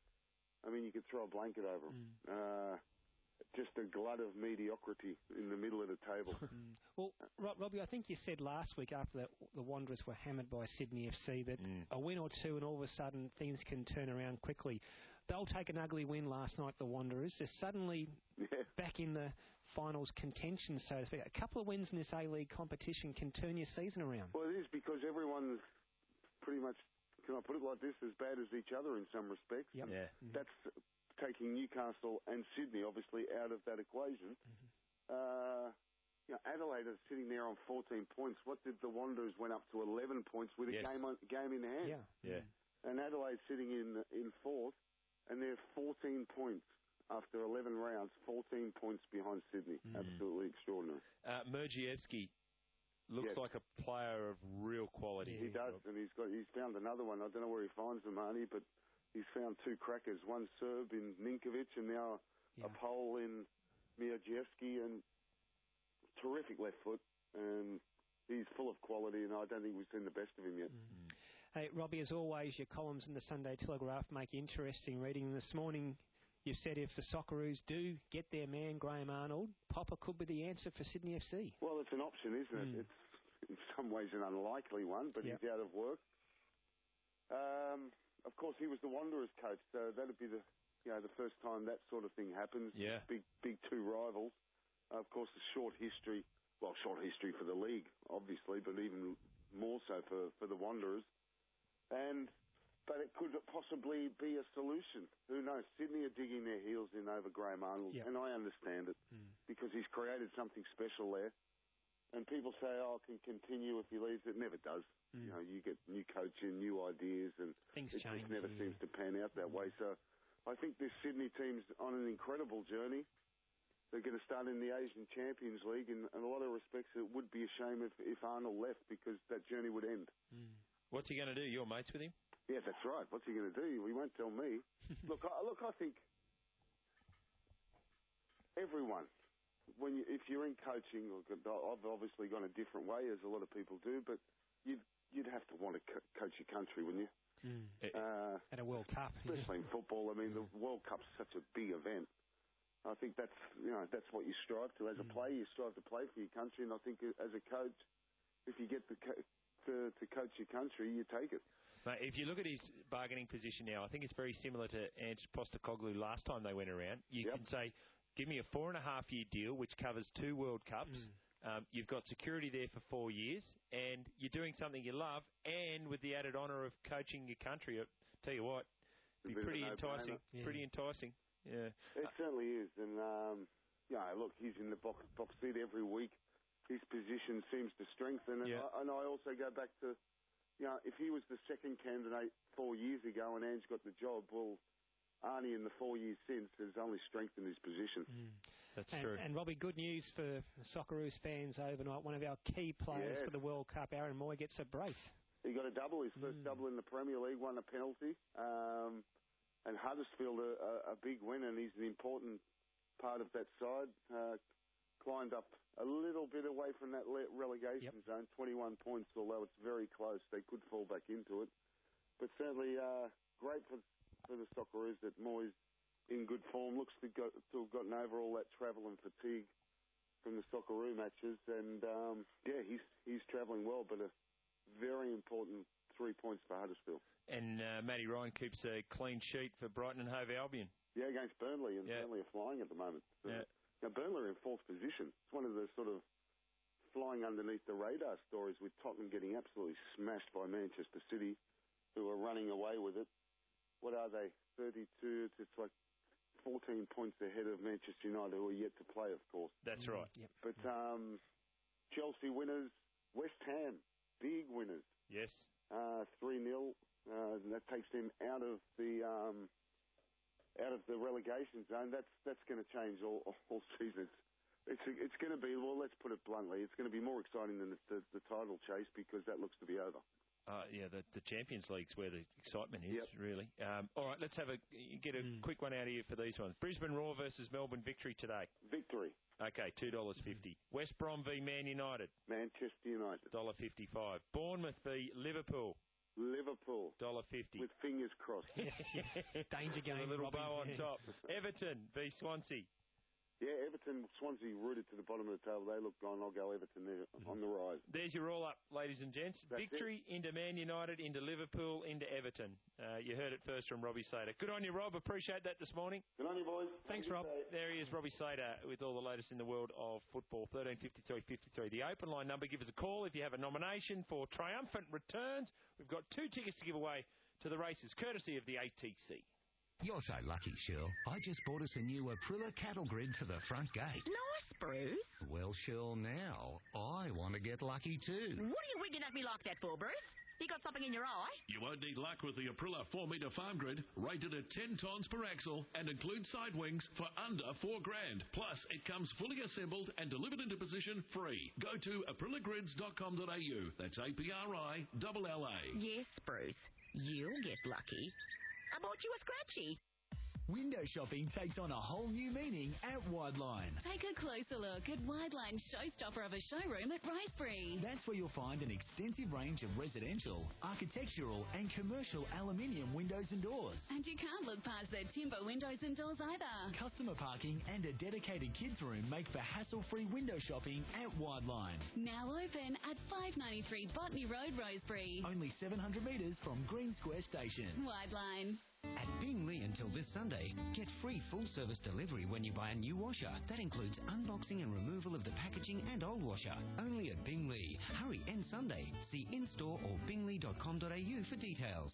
I mean, you could throw a blanket over them. Mm. Uh, just a glut of mediocrity in the middle of the table. Mm. Well, Robbie, I think you said last week after that the Wanderers were hammered by Sydney F C that mm. a win or two and all of a sudden things can turn around quickly. They'll take an ugly win last night, the Wanderers. They're suddenly yeah. back in the finals contention, so to speak. A couple of wins in this A-League competition can turn your season around. Well, it is because everyone's pretty much, can I put it like this, as bad as each other in some respects. Yep. Yeah. Mm-hmm. That's taking Newcastle and Sydney, obviously, out of that equation. Mm-hmm. Uh, you know, Adelaide is sitting there on fourteen points. What did the Wanderers went up to eleven points with a yes. game on, game in hand? Yeah. Yeah. And Adelaide sitting in in fourth, and they're fourteen points after eleven rounds, fourteen points behind Sydney. Mm. Absolutely extraordinary. Uh, Murgievski looks yes. like a player of real quality. He does, and he's got he's found another one. I don't know where he finds them, Arnie, but he's found two crackers, one Serb in Ninkovic and now yeah. a Pole in Murgievski, and terrific left foot, and he's full of quality, and I don't think we've seen the best of him yet. Mm. Hey, Robbie, as always, your columns in the Sunday Telegraph make interesting reading. This morning you said if the Socceroos do get their man, Graham Arnold, Popper could be the answer for Sydney F C. Well, it's an option, isn't it? Mm. It's in some ways an unlikely one, but yep. he's out of work. Um, of course, he was the Wanderers coach, so that'd be the you know the first time that sort of thing happens. Yeah. Big, big two rivals. Uh, of course, a short history. Well, short history for the league, obviously, but even more so for, for the Wanderers. And but it could possibly be a solution. Who knows? Sydney are digging their heels in over Graham Arnold, yep. and I understand it mm. because he's created something special there. And people say, oh, it can continue if he leaves. It never does. Mm. You know, you get new coaching, new ideas, and Things it change, just never yeah. seems to pan out that way. So I think this Sydney team's on an incredible journey. They're going to start in the Asian Champions League. In, in a lot of respects, it would be a shame if, if Arnold left because that journey would end. Mm. What's he going to do? You're mates with him? Yeah, that's right. What's he going to do? He won't tell me. look, I, look, I think everyone... When you, if you're in coaching, I've obviously gone a different way, as a lot of people do, but you'd, you'd have to want to co- coach your country, wouldn't you? Mm. Uh, At a World Cup. Especially in football. I mean, the World Cup's such a big event. I think that's, you know, that's what you strive to. As a mm. player, you strive to play for your country, and I think as a coach, if you get the co- to, to coach your country, you take it. Mate, if you look at his bargaining position now, I think it's very similar to Ange Postecoglou last time they went around. You yep. can say, give me a four and a half year deal, which covers two World Cups. Mm. Um, you've got security there for four years, and you're doing something you love, and with the added honour of coaching your country. I tell you what, it'd be pretty enticing. Yeah. Pretty enticing. Yeah, it uh, certainly is. And um, yeah, look, he's in the box box seat every week. His position seems to strengthen, and, yeah. I, and I also go back to, you know, if he was the second candidate four years ago and Ange got the job, well, Arnie, in the four years since, has only strengthened his position. Mm. That's and, true. And, Robbie, good news for Socceroos fans overnight. One of our key players yes. for the World Cup, Aaron Moy, gets a brace. He got a double, his first mm. double in the Premier League, won a penalty. Um, and Huddersfield, a, a, a big win, and he's an important part of that side. Uh, climbed up a little bit away from that le- relegation yep. zone, twenty-one points, although it's very close. They could fall back into it. But certainly uh, great for, for the Socceroos that Moy's in good form. Looks to, go, to have gotten over all that travel and fatigue from the Socceroo matches. And, um, yeah, he's he's travelling well, but a very important three points for Huddersfield. And uh, Matty Ryan keeps a clean sheet for Brighton and Hove Albion. Yeah, against Burnley, and yeah. Burnley are flying at the moment. So, yeah. Now, Burnley are in fourth position. It's one of the sort of flying underneath the radar stories, with Tottenham getting absolutely smashed by Manchester City, who are running away with it. What are they? thirty-two. It's like fourteen points ahead of Manchester United, who are yet to play, of course. That's right. Yep. But um, Chelsea winners, West Ham, big winners. Yes. Uh, three nil. Uh, and that takes them out of the... Um, out of the relegation zone. That's that's going to change all, all season. It's it's, it's going to be, well, let's put it bluntly, it's going to be more exciting than the, the, the title chase, because that looks to be over. Uh, yeah, the, the Champions League's where the excitement is, yep. really. Um, all right, let's have a get a mm. quick one out of you for these ones. Brisbane Roar versus Melbourne Victory today. Victory. Okay, two dollars fifty. Mm. West Brom v Man United. Manchester United. one dollar fifty-five. Bournemouth v Liverpool. Liverpool. one dollar fifty. With fingers crossed. Danger game. With a little Robin. bow on top. Everton v Swansea. Yeah, Everton, Swansea rooted to the bottom of the table. They look gone. I'll go Everton there mm-hmm. on the rise. There's your all-up, ladies and gents. That's Victory it. into Man United, into Liverpool, into Everton. Uh, you heard it first from Robbie Slater. Good on you, Rob. Appreciate that this morning. Good on you, boys. Thanks, Rob. There he is, Robbie Slater, with all the latest in the world of football. thirteen fifty-three fifty-three. The open line number. Give us a call if you have a nomination for triumphant returns. We've got two tickets to give away to the races, courtesy of the A T C. You're so lucky, Shirl. I just bought us a new Aprilia cattle grid for the front gate. Nice, Bruce. Well, Shirl, now I want to get lucky too. What are you winking at me like that for, Bruce? You got something in your eye? You won't need luck with the Aprilia four metre farm grid, rated at ten tonnes per axle and includes side wings for under four grand. Plus, it comes fully assembled and delivered into position free. Go to aprilia grids dot com dot a u. That's A P R I L L A. Yes, Bruce. You'll get lucky. I bought you a scratchy. Window shopping takes on a whole new meaning at Wideline. Take a closer look at Wideline's showstopper of a showroom at Ricebury. That's where you'll find an extensive range of residential, architectural and commercial aluminium windows and doors. And you can't look past their timber windows and doors either. Customer parking and a dedicated kids room make for hassle-free window shopping at Wideline. Now open at five ninety-three Botany Road, Rosebery. Only seven hundred metres from Green Square Station. Wideline. At Bingley until this Sunday, get free full-service delivery when you buy a new washer. That includes unboxing and removal of the packaging and old washer. Only at Bingley. Hurry, end Sunday. See in-store or bingley dot com dot a u for details.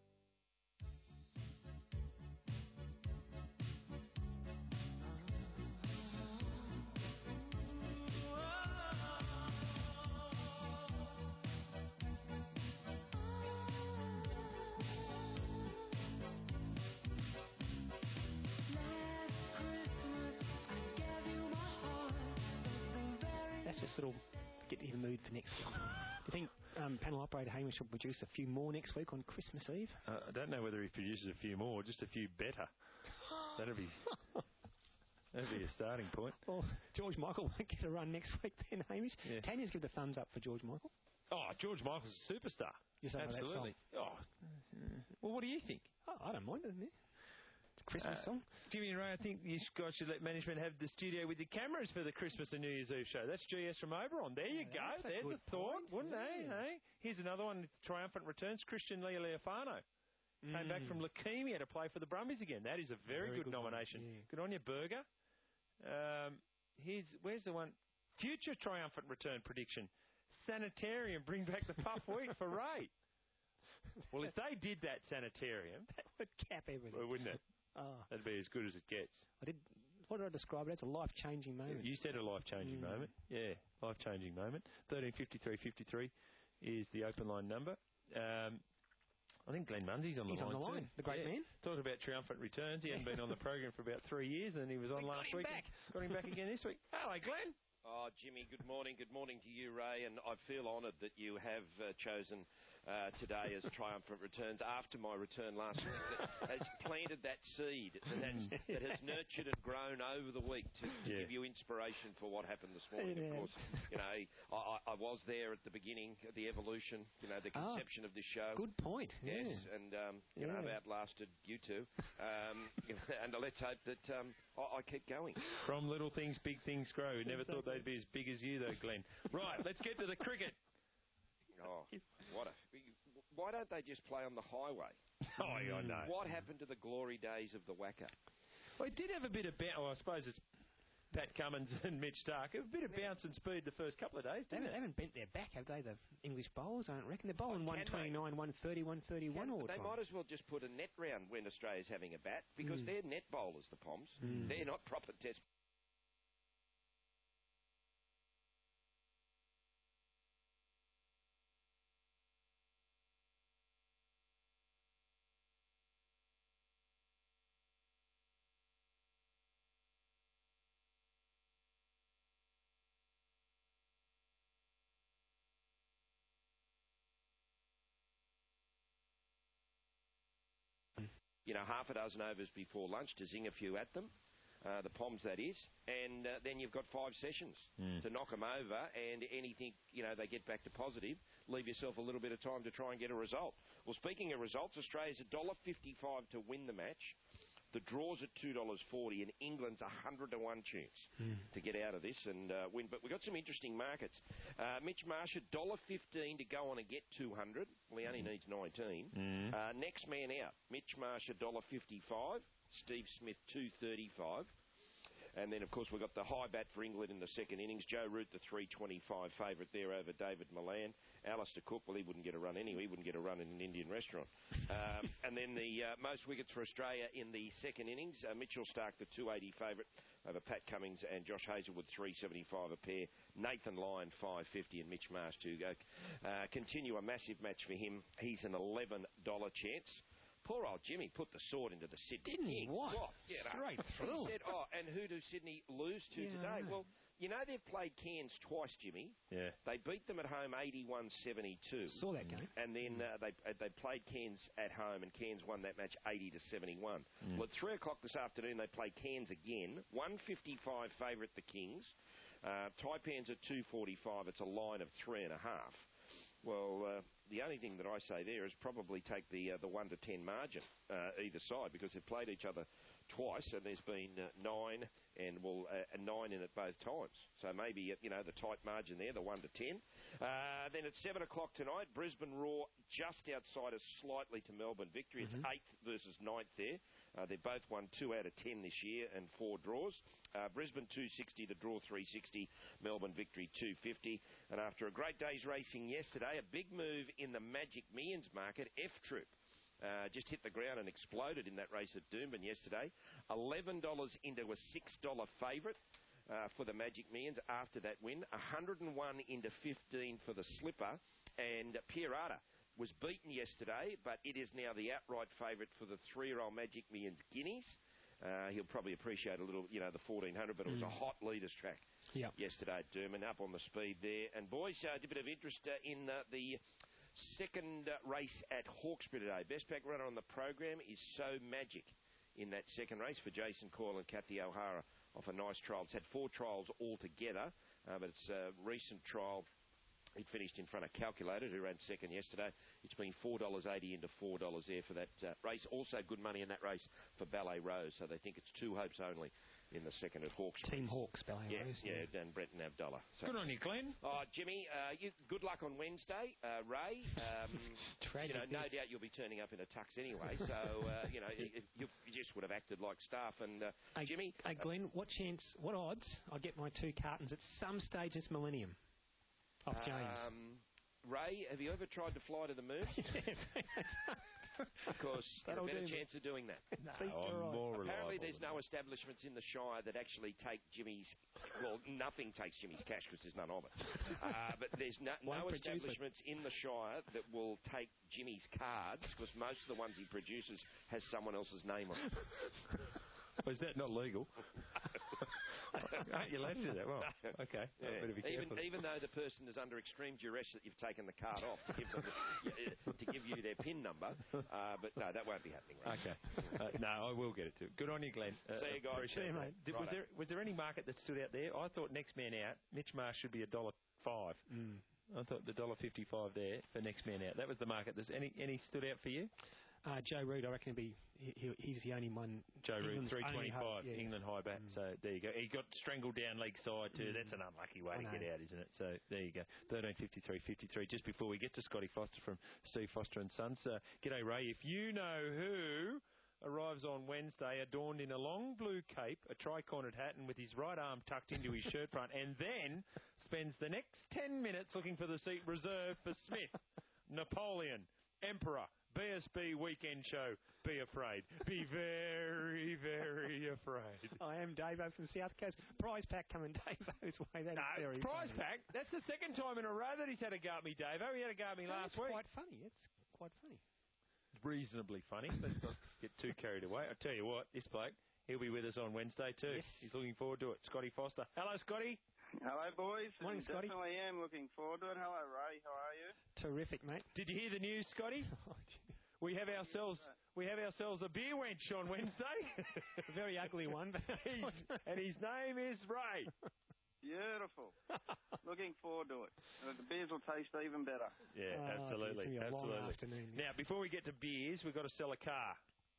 Just sort of get in the mood for next week. Do you think um, panel operator Hamish will produce a few more next week on Christmas Eve? Uh, I don't know whether he produces a few more, just a few better. That'll be that'll be a starting point. Well, George Michael won't get a run next week then, Hamish. Yeah. Tanya's give the thumbs up for George Michael. Oh, George Michael's a superstar. Yes, absolutely. Oh, well, what do you think? Oh, I don't mind it. It's a Christmas uh, song. Jimmy and Ray, I think you guys should let management have the studio with the cameras for the Christmas and New Year's Eve show. That's G S from Oberon. There you yeah, go. A There's a thought, point. wouldn't yeah. they? Hey, here's another one. Triumphant returns. Christian Lealiafano mm. came back from leukemia to play for the Brumbies again. That is a very, very good, good nomination. Yeah. Good on you, Berger. Um, here's where's the one? Future triumphant return prediction. Sanitarium, bring back the puff wheat for Ray. Well, if they did that sanitarium, that would cap everything, well, wouldn't it? Oh. That'd be as good as it gets. I did. What did I describe it as? A life-changing moment. You said a life-changing mm. moment. Yeah, life-changing moment. thirteen fifty-three fifty-three is the open line number. Um, I think Glenn Munsey's on the He's line. on the line. Too. The great yeah. man. Talking about triumphant returns. He hadn't been on the program for about three years, and he was on we last got him week. Back. Got him back again this week. Hello, Glenn. Oh, Jimmy, good morning. Good morning to you, Ray. And I feel honoured that you have uh, chosen uh, today as triumphant returns after my return last week that has planted that seed that has, that has nurtured and grown over the week to, to Yeah. give you inspiration for what happened this morning. Yeah. Of course, you know, I, I, I was there at the beginning, the evolution, you know, the Ah, conception of this show. Good point. Yes, Yeah. and um, you know, I've Yeah. outlasted you two, um, and let's hope that um, I, I keep going. From little things, big things grow. Never thought they'd be as big as you, though, Glenn. Right, let's get to the cricket. Oh, what a! Why don't they just play on the highway? Oh, I know. What happened to the glory days of the Wacker? Well, it did have a bit of bounce. Well, I suppose it's Pat Cummins and Mitch Stark. A bit of bounce and speed the first couple of days, They didn't haven't, it? they haven't bent their back, have they, the English bowlers? I don't reckon. They're bowling Oh, one can twenty-nine, one thirty, one thirty-one all the They time. might as well just put a net round when Australia's having a bat because Mm. they're net bowlers, the Poms. Mm. They're not proper test. You know, half a dozen overs before lunch to zing a few at them. Uh, the Poms, that is. And uh, then you've got five sessions Mm. to knock them over, and anything, you know, they get back to positive, leave yourself a little bit of time to try and get a result. Well, speaking of results, Australia's one dollar fifty-five to win the match. The draw's at two dollars forty, and England's one hundred to one chance Mm. to get out of this and uh, win. But we've got some interesting markets. Uh, Mitch Marsh, one dollar fifteen to go on and get two hundred. Well, he only needs nineteen. Mm. Uh, next man out, Mitch Marsh, one dollar fifty-five. Steve Smith, two thirty-five. And then, of course, we've got the high bat for England in the second innings. Joe Root, the three twenty-five favourite there over David Milan. Alistair Cook, well, he wouldn't get a run anyway. He wouldn't get a run in an Indian restaurant. Um, and then the uh, most wickets for Australia in the second innings. Uh, Mitchell Stark, the two eighty favourite over Pat Cummins and Josh Hazlewood, three seventy-five a pair. Nathan Lyon, five fifty, and Mitch Marsh to go. Uh, continue a massive match for him. He's an eleven dollars chance. Poor old Jimmy put the sword into the Sydney Didn't he? Kings. What? Get up. Straight He through. said, oh, and who do Sydney lose to Yeah, today? I know. Well, you know they've played Cairns twice, Jimmy. Yeah. They beat them at home eighty-one seventy-two. Saw that game. And then uh, they uh, they played Cairns at home, and Cairns won that match eighty to seventy-one. Mm. Well, at three o'clock this afternoon, they play Cairns again. one fifty-five favourite, the Kings. Uh, Taipans at two forty-five. It's a line of three and a half. Well, uh, the only thing that I say there is probably take the uh, the one to ten margin uh, either side because they've played each other twice and there's been uh, nine and well uh, a nine in it both times. So maybe uh, you know the tight margin there, the one to ten. Uh, then at seven o'clock tonight, Brisbane Roar just outside us slightly to Melbourne victory. Mm-hmm. It's eighth versus ninth there. Uh, they've both won two out of ten this year and four draws. Uh, Brisbane two sixty to draw three sixty. Melbourne victory two fifty. And after a great day's racing yesterday, a big move in the Magic Millions market. F-Troop uh, just hit the ground and exploded in that race at Doomben yesterday. eleven dollars into a six dollars favourite. Uh, for the Magic Millions after that win. one hundred one into fifteen for the slipper. And Pierata was beaten yesterday, but it is now the outright favourite for the three-year-old Magic Millions Guineas. Uh, he'll probably appreciate a little, you know, the fourteen hundred, but it was Mm. a hot leaders track Yep. yesterday at Doomben, up on the speed there. And boys, uh, a bit of interest uh, in uh, the second uh, race at Hawkesbury today. Best back runner on the program is So Magic in that second race for Jason Coyle and Kathy O'Hara off a nice trial. It's had four trials altogether, uh, but it's a recent trial. It finished in front of Calculated, who ran second yesterday. It's been four dollars eighty into four dollars there for that uh, race. Also good money in that race for Ballet Rose, so they think it's two hopes only in the second at Hawkes. Team Hawks, Ballet Yeah, Rose. yeah, and Brenton Abdullah. So. Good on you, Glenn. Oh, Jimmy, uh, you, good luck on Wednesday. Uh, Ray, um, you know, no doubt you'll be turning up in a tux anyway, so, uh, you know, you, you just would have acted like staff. And uh, Hey, Jimmy... Hey, Glenn, what chance, what odds I'll get my two cartons at some stage this millennium off James? Um, Ray, have you ever tried to fly to the moon? Because you've a That'll better do me. chance of doing that. No, I'm more Apparently reliable there's than no establishments in the Shire that actually take Jimmy's... Well, nothing takes Jimmy's cash because there's none of it. Uh, but there's no, no Won't produce it. establishments in the Shire that will take Jimmy's cards because most of the ones he produces has someone else's name on it. Oh, is that not legal? Aren't you allowed to do that? Well, okay. Yeah. Better be Even, careful. even though the person is under extreme duress that you've taken the card off to give, them the, to give you their PIN number. Uh, but no, that won't be happening. Right? Okay. Uh, no, I will get it too. Good on you, Glenn. Uh, See you guys. Appreciate See you, it, mate. Did, was, Righto. there, was there any market that stood out there? I thought next man out, Mitch Marsh should be a dollar five. Mm. I thought the dollar fifty-five there for next man out. That was the market. Does any any stood out for you? Uh, Joe Root, I reckon, be he, he, he's the only one. Joe Root, England's three only twenty-five, hope, yeah. England high bat. Mm. So there you go. He got strangled down leg side too. Mm. That's an unlucky way I to get know. out, isn't it? So there you go. thirteen fifty-three fifty-three. Just before we get to Scotty Foster from Steve Foster and Sons. Uh, G'day, Ray. If you know who arrives on Wednesday adorned in a long blue cape, a tri-cornered hat, and with his right arm tucked into his shirt front, and then spends the next ten minutes looking for the seat reserved for Smith, Napoleon, Emperor, B S B weekend show, be afraid. Be very, very afraid. I am Davo from South Coast. Prize pack coming Davo's way. That No, is very prize funny. pack. That's the second time in a row that he's had a go at me, Davo. He had a go at me No, last it's week. quite funny. It's quite funny. Reasonably funny. Let's not get too carried away. I tell you what, this bloke, he'll be with us on Wednesday too. Yes. He's looking forward to it. Scotty Foster. Hello, Scotty. Hello, boys. Morning, Scotty. Definitely am looking forward to it. Hello, Ray. How are you? Terrific, mate. Did you hear the news, Scotty? We have ourselves we have ourselves a beer wench on Wednesday. A very ugly one. But He's, and his name is Ray. Beautiful. Looking forward to it. Uh, The beers will taste even better. Yeah, Oh, absolutely. it's gonna be a long absolutely. afternoon. Now, before we get to beers, we've got to sell a car.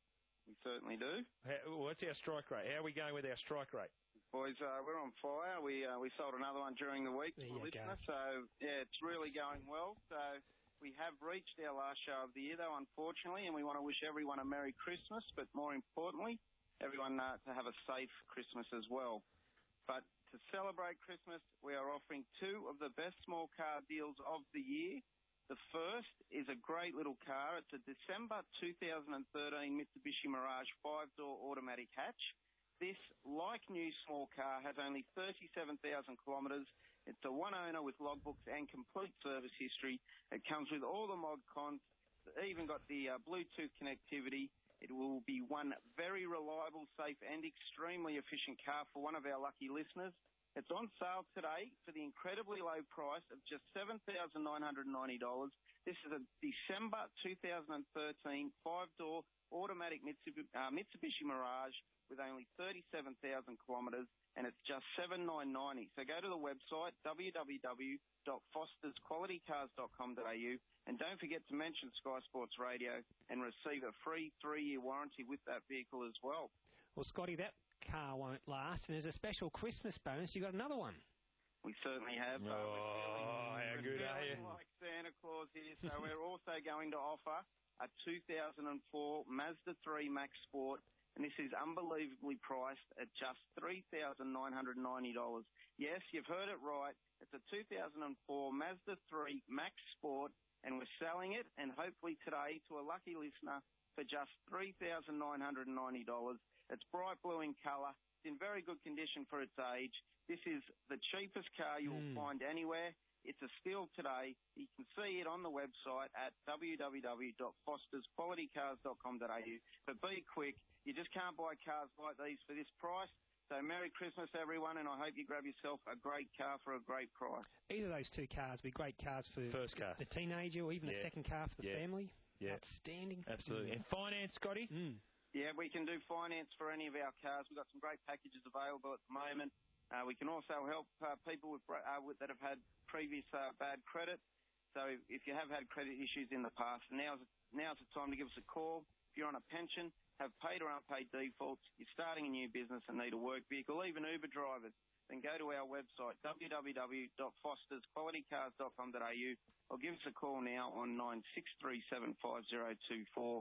We certainly do. How, what's our strike rate? How are we going with our strike rate? Boys, uh, we're on fire. We uh, we sold another one during the week There to a you listener, go. so yeah, it's really going well. So we have reached our last show of the year, though, unfortunately, and we want to wish everyone a Merry Christmas, but more importantly, everyone uh, to have a safe Christmas as well. But to celebrate Christmas, we are offering two of the best small car deals of the year. The first is a great little car. It's a December two thousand thirteen Mitsubishi Mirage five-door automatic hatch. This, like new small car, has only thirty-seven thousand kilometres. It's a one-owner with logbooks and complete service history. It comes with all the mod cons. It's even got the uh, Bluetooth connectivity. It will be one very reliable, safe and extremely efficient car for one of our lucky listeners. It's on sale today for the incredibly low price of just seven thousand nine hundred ninety dollars. This is a December two thousand thirteen five-door automatic Mitsubishi, uh, Mitsubishi Mirage with only thirty-seven thousand kilometres, and it's just seven thousand nine hundred ninety dollars. So go to the website, w w w dot fosters quality cars dot com dot a u, and don't forget to mention Sky Sports Radio and receive a free three-year warranty with that vehicle as well. Well, Scotty, that car won't last, and as a special Christmas bonus, you got another one. We certainly have. Oh, uh, we're feeling, how we're good are feeling you? like Santa Claus here. So we're also going to offer a two thousand four Mazda three Max Sport, and this is unbelievably priced at just three thousand nine hundred ninety dollars. Yes, you've heard it right. It's a two thousand four Mazda three Max Sport, and we're selling it, and hopefully today, to a lucky listener, for just three thousand nine hundred ninety dollars. It's bright blue in colour. It's in very good condition for its age. This is the cheapest car you will Mm. find anywhere. It's a steal today. You can see it on the website at w w w dot fosters quality cars dot com dot a u. But be quick. You just can't buy cars like these for this price. So Merry Christmas, everyone, and I hope you grab yourself a great car for a great price. Either of those two cars would be great cars for First car. the teenager or even Yeah. a second car for the Yeah. family. Yeah. Outstanding. Absolutely. And finance, Scotty? Mm. Yeah, we can do finance for any of our cars. We've got some great packages available at the moment. Uh, we can also help uh, people with, uh, with that have had previous uh, bad credit. So if, if you have had credit issues in the past, now's, now's the time to give us a call. If you're on a pension, have paid or unpaid defaults, you're starting a new business and need a work vehicle, even Uber drivers, then go to our website, w w w dot fosters quality cars dot com dot a u, or give us a call now on nine six three seven five zero two four.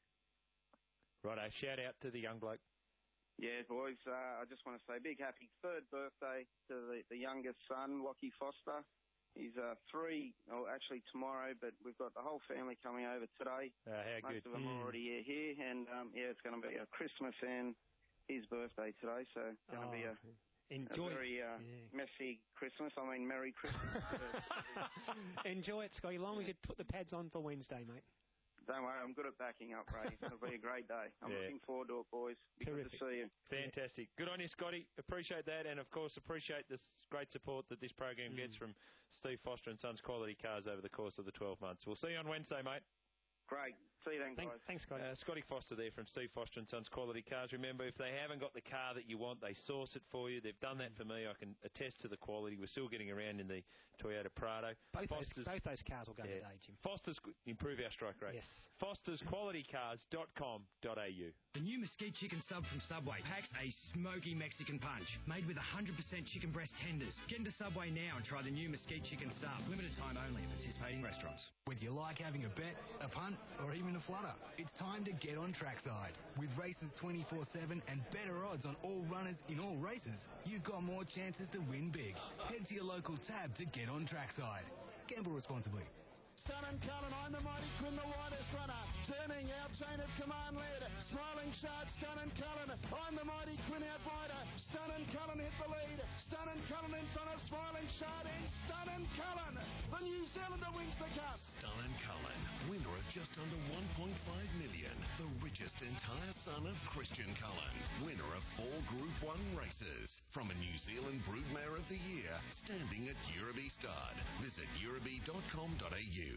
Righto, shout out to the young bloke. Yeah, boys, uh, I just want to say big happy third birthday to the, the youngest son, Lockie Foster. He's uh, three, oh, actually tomorrow, but we've got the whole family coming over today. Uh, how Most good. of them Mm. are already here, and um, yeah, it's going to be a Christmas and his birthday today, so it's going to Oh, be a, enjoy a very uh, yeah. messy Christmas. I mean, Merry Christmas. Enjoy it, Scotty. Long we could put the pads on for Wednesday, mate. Don't worry, I'm good at backing up, Ray. It'll be a great day. I'm Yeah. looking forward to it, boys. Be good to see you. Fantastic. Good on you, Scotty. Appreciate that, and of course appreciate this great support that this program Mm. gets from Steve Foster and Sons Quality Cars over the course of the twelve months. We'll see you on Wednesday, mate. Great. See you then, Thank, guys. thanks, Scotty. Uh, Scotty Foster there from Steve Foster and Sons Quality Cars. Remember, if they haven't got the car that you want, they source it for you. They've done that for me. I can attest to the quality. We're still getting around in the Toyota Prado. Both those, Foster's, both those cars will go yeah. today, Jim. Foster's, improve our strike rate. Yes. Fosters Quality Cars dot com dot a u. The new Mesquite Chicken Sub from Subway packs a smoky Mexican punch, made with one hundred percent chicken breast tenders. Get into Subway now and try the new Mesquite Chicken Sub. Limited time only at participating restaurants. Whether you like having a bet, a punt, or even a flutter, it's time to get on trackside. With races twenty-four seven and better odds on all runners in all races, you've got more chances to win big. Head to your local tab to get on trackside. Gamble responsibly. Stunning Cullen, I'm the mighty Quinn, the widest runner. Turning out, chain of command led. Smiling Shard, Stunning Cullen. I'm the mighty Quinn out wider. Stunning Cullen hit the lead. Stunning Cullen in front of Smiling Shard and Stunning Cullen. The New Zealander wins the cup. Stunning Cullen, winner of just under one point five million. The richest entire son of Christian Cullen. Winner of four Group one races. From a New Zealand Broodmare of the Year, standing at Euroby Stud. Visit euroby dot com dot a u.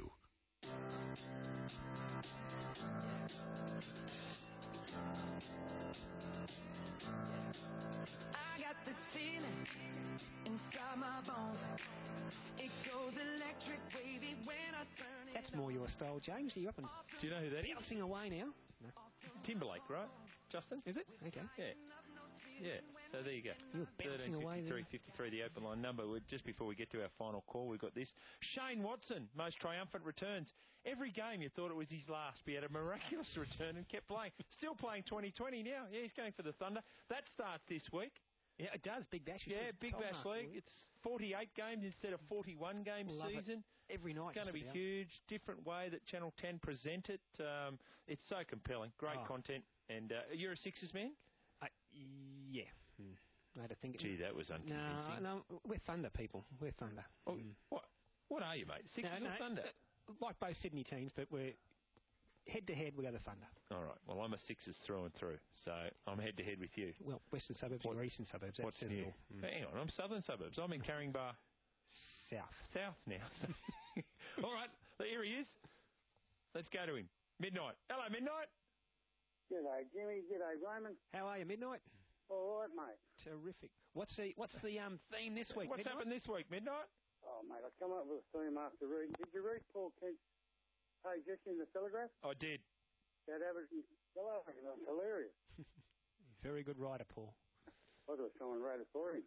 I got this feeling inside my bones. It goes electric wavy when I turn it. That's more your style, James. Are you up and Do you know who that is? bouncing away now? No. Timberlake, right? Justin? Is it? Okay. Yeah. Yeah. So there you go. You're bouncing away there. thirteen fifty-three, the open line number. We're, just before we get to our final call, we've got this. Shane Watson, most triumphant returns. Every game you thought it was his last, but he had a miraculous return and kept playing. Still playing twenty twenty now. Yeah, he's going for the Thunder. That starts this week. Yeah, it does. Big Bash. Yeah, Big Bash League. It's forty-eight games instead of forty-one game Love season. It. Every night. It's going to be huge. Different way that Channel ten present it. Um, it's so compelling. Great Oh. content. And uh, you're a Sixers man? I, yeah. Hmm. I had to think. Gee, that was unconvincing. No, no, we're Thunder people. We're Thunder. Oh, Mm. What? What are you, mate? Sixers No, or no, Thunder? uh, Like both Sydney teams, but we're head to head. We go to Thunder. All right. Well, I'm a Sixers through and through, so I'm head to head with you. Well, western suburbs or eastern suburbs. That What's says new? it all. Mm. Hang on, I'm southern suburbs. I'm in Carringbar South. South now. All right, here he is. Let's go to him. Midnight. Hello, Midnight. G'day, Jimmy. G'day, Raymond. How are you, Midnight? All right, mate. Terrific. What's the What's the um theme this week? What's Midnight? happened this week, Midnight? Oh, mate, I come up with a theme after reading. Did you read Paul Kent's page yesterday in the Telegraph? I did. That Everton fellow, that was hilarious. Very good writer, Paul. I thought someone wrote it for him.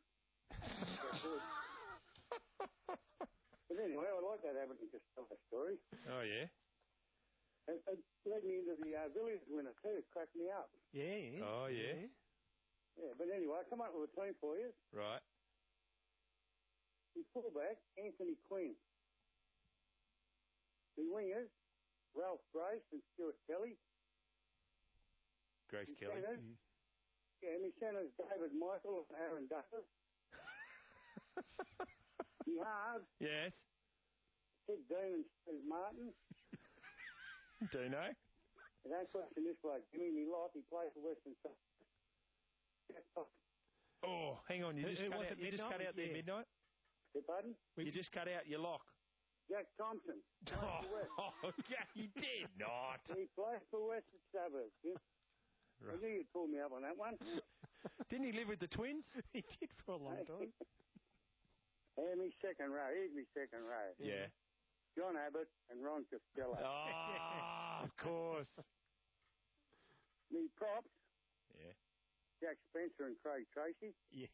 But anyway, I like that Everton Costello story. Oh, yeah? It, it led me into the uh, Villiers winner, too. It cracked me up. Yeah, yeah. Oh, yeah? Yeah, but anyway, I come up with a team for you. Right. The fullback, Anthony Quinn. The wingers, Ralph Grace and Stuart Kelly. Grace The Kelly. centres, Mm. Yeah, and the centres, David Michael and Aaron Duffus. The halves, Yes. Sid Dean and Steve Martin. Dino. And don't question this bloke, Jimmy, me like, he played for Western Suburbs. Oh, hang on. You Who- just who cut was out, it, you just Midnight? cut out there, Yeah. Midnight. Beg pardon? You just cut out your lock. Jack Thompson. Played for West. Oh, yeah, you did not. He played for Western Suburbs. Yeah. I Right. knew you'd pull me up on that one. Didn't he live with the twins? He did for a long time. And me second row. Here's me second row. Yeah. John Abbott and Ron Costello. Oh, of course. Me props, Yeah. Jack Spencer and Craig Tracy. Yeah.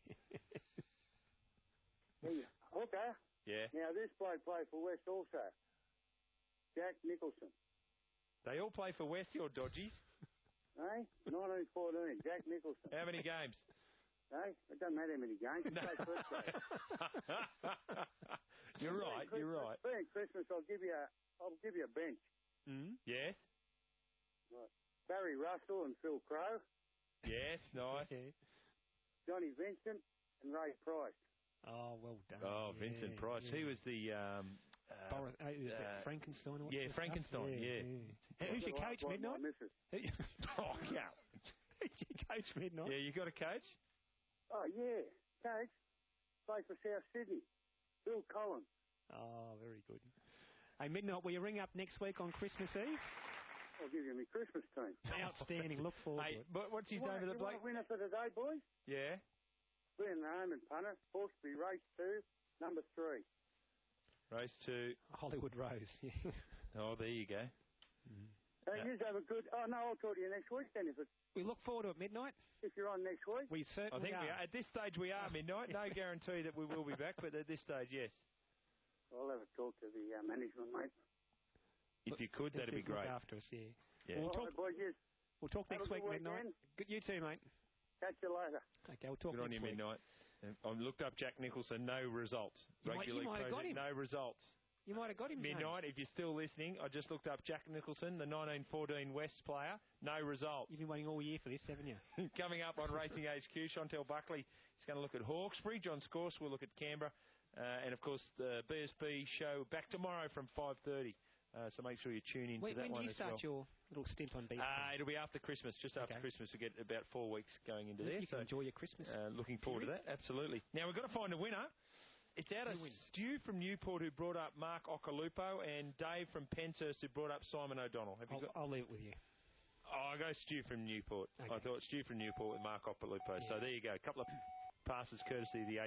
Me hooker. Yeah. Now, this bloke played for West also. Jack Nicholson. They all play for West, your dodgies. Eh? nineteen fourteen. Jack Nicholson. How many games? Eh? It doesn't matter how many games. He played first grade. You're right, Being you're Christmas- right. Being Christmas, I'll give you a, I'll give you a bench. Mm? Yes. Right. Barry Russell and Phil Crow. Yes, nice. Johnny Vincent and Ray Price. Oh, well done. Oh, Yeah, Vincent Price. yeah. He was the um, Uh, Boris, uh, is that uh, Frankenstein? Or yeah, Frankenstein, yeah. Hey, who's your coach, Midnight? oh, yeah. Who's your coach, Midnight? Yeah, you got a coach? Oh, yeah. Coach, play for South Sydney. Bill Collins. Oh, very good. Hey, Midnight, will you ring up next week on Christmas Eve? I'll give you my Christmas team. Outstanding. Look forward Hey, to it. what, what's his You name want- of the you bloke? want a winner for today, boys? Yeah. Glenn Raymond punter. Hawkesbury race two, number three. Race two. Hollywood Rose. Oh, there you go. Uh, you have a good... Oh, no, I'll talk to you next week then if it's... We look forward to it, Midnight. If you're on next week. We I certainly think are. we are. At this stage, we are, Midnight. No guarantee that we will be back, but at this stage, yes. I'll have a talk to the uh, management, mate. If you could, that'd be Look great. after us, yeah. Yeah. We'll All talk, right, boys, yes. we'll talk Have next a week, good Midnight. weekend. Good, you too, mate. Catch you later. Okay, we'll talk Good on next you, week. Midnight. And I looked up Jack Nicholson, no results. You might- Rugby you League might have got president, him. no results. You might have got him, Midnight, James. if you're still listening, I just looked up Jack Nicholson, the nineteen fourteen West player, no results. You've been waiting all year for this, haven't you? Coming up on Racing H Q, Chantel Buckley is going to look at Hawkesbury. John Scourse will look at Canberra. Uh, and, of course, the B S B show back tomorrow from five thirty. Uh, so make sure you tune in When, to that when one do you as start well. your little stint on B S B? Uh, it'll be after Christmas, just after Okay. Christmas. We get about four weeks going into there. You so can enjoy your Christmas. uh, looking forward to that, absolutely. Now, we've got to find a winner. It's out of Who wins? Stu from Newport who brought up Mark Ocalupo and Dave from Penshurst who brought up Simon O'Donnell. Have you I'll, got? I'll leave it with you. Oh, I'll go Stu from Newport. I Okay. thought Stu from Newport with Mark Ocalupo. So there you go. A couple of passes courtesy of the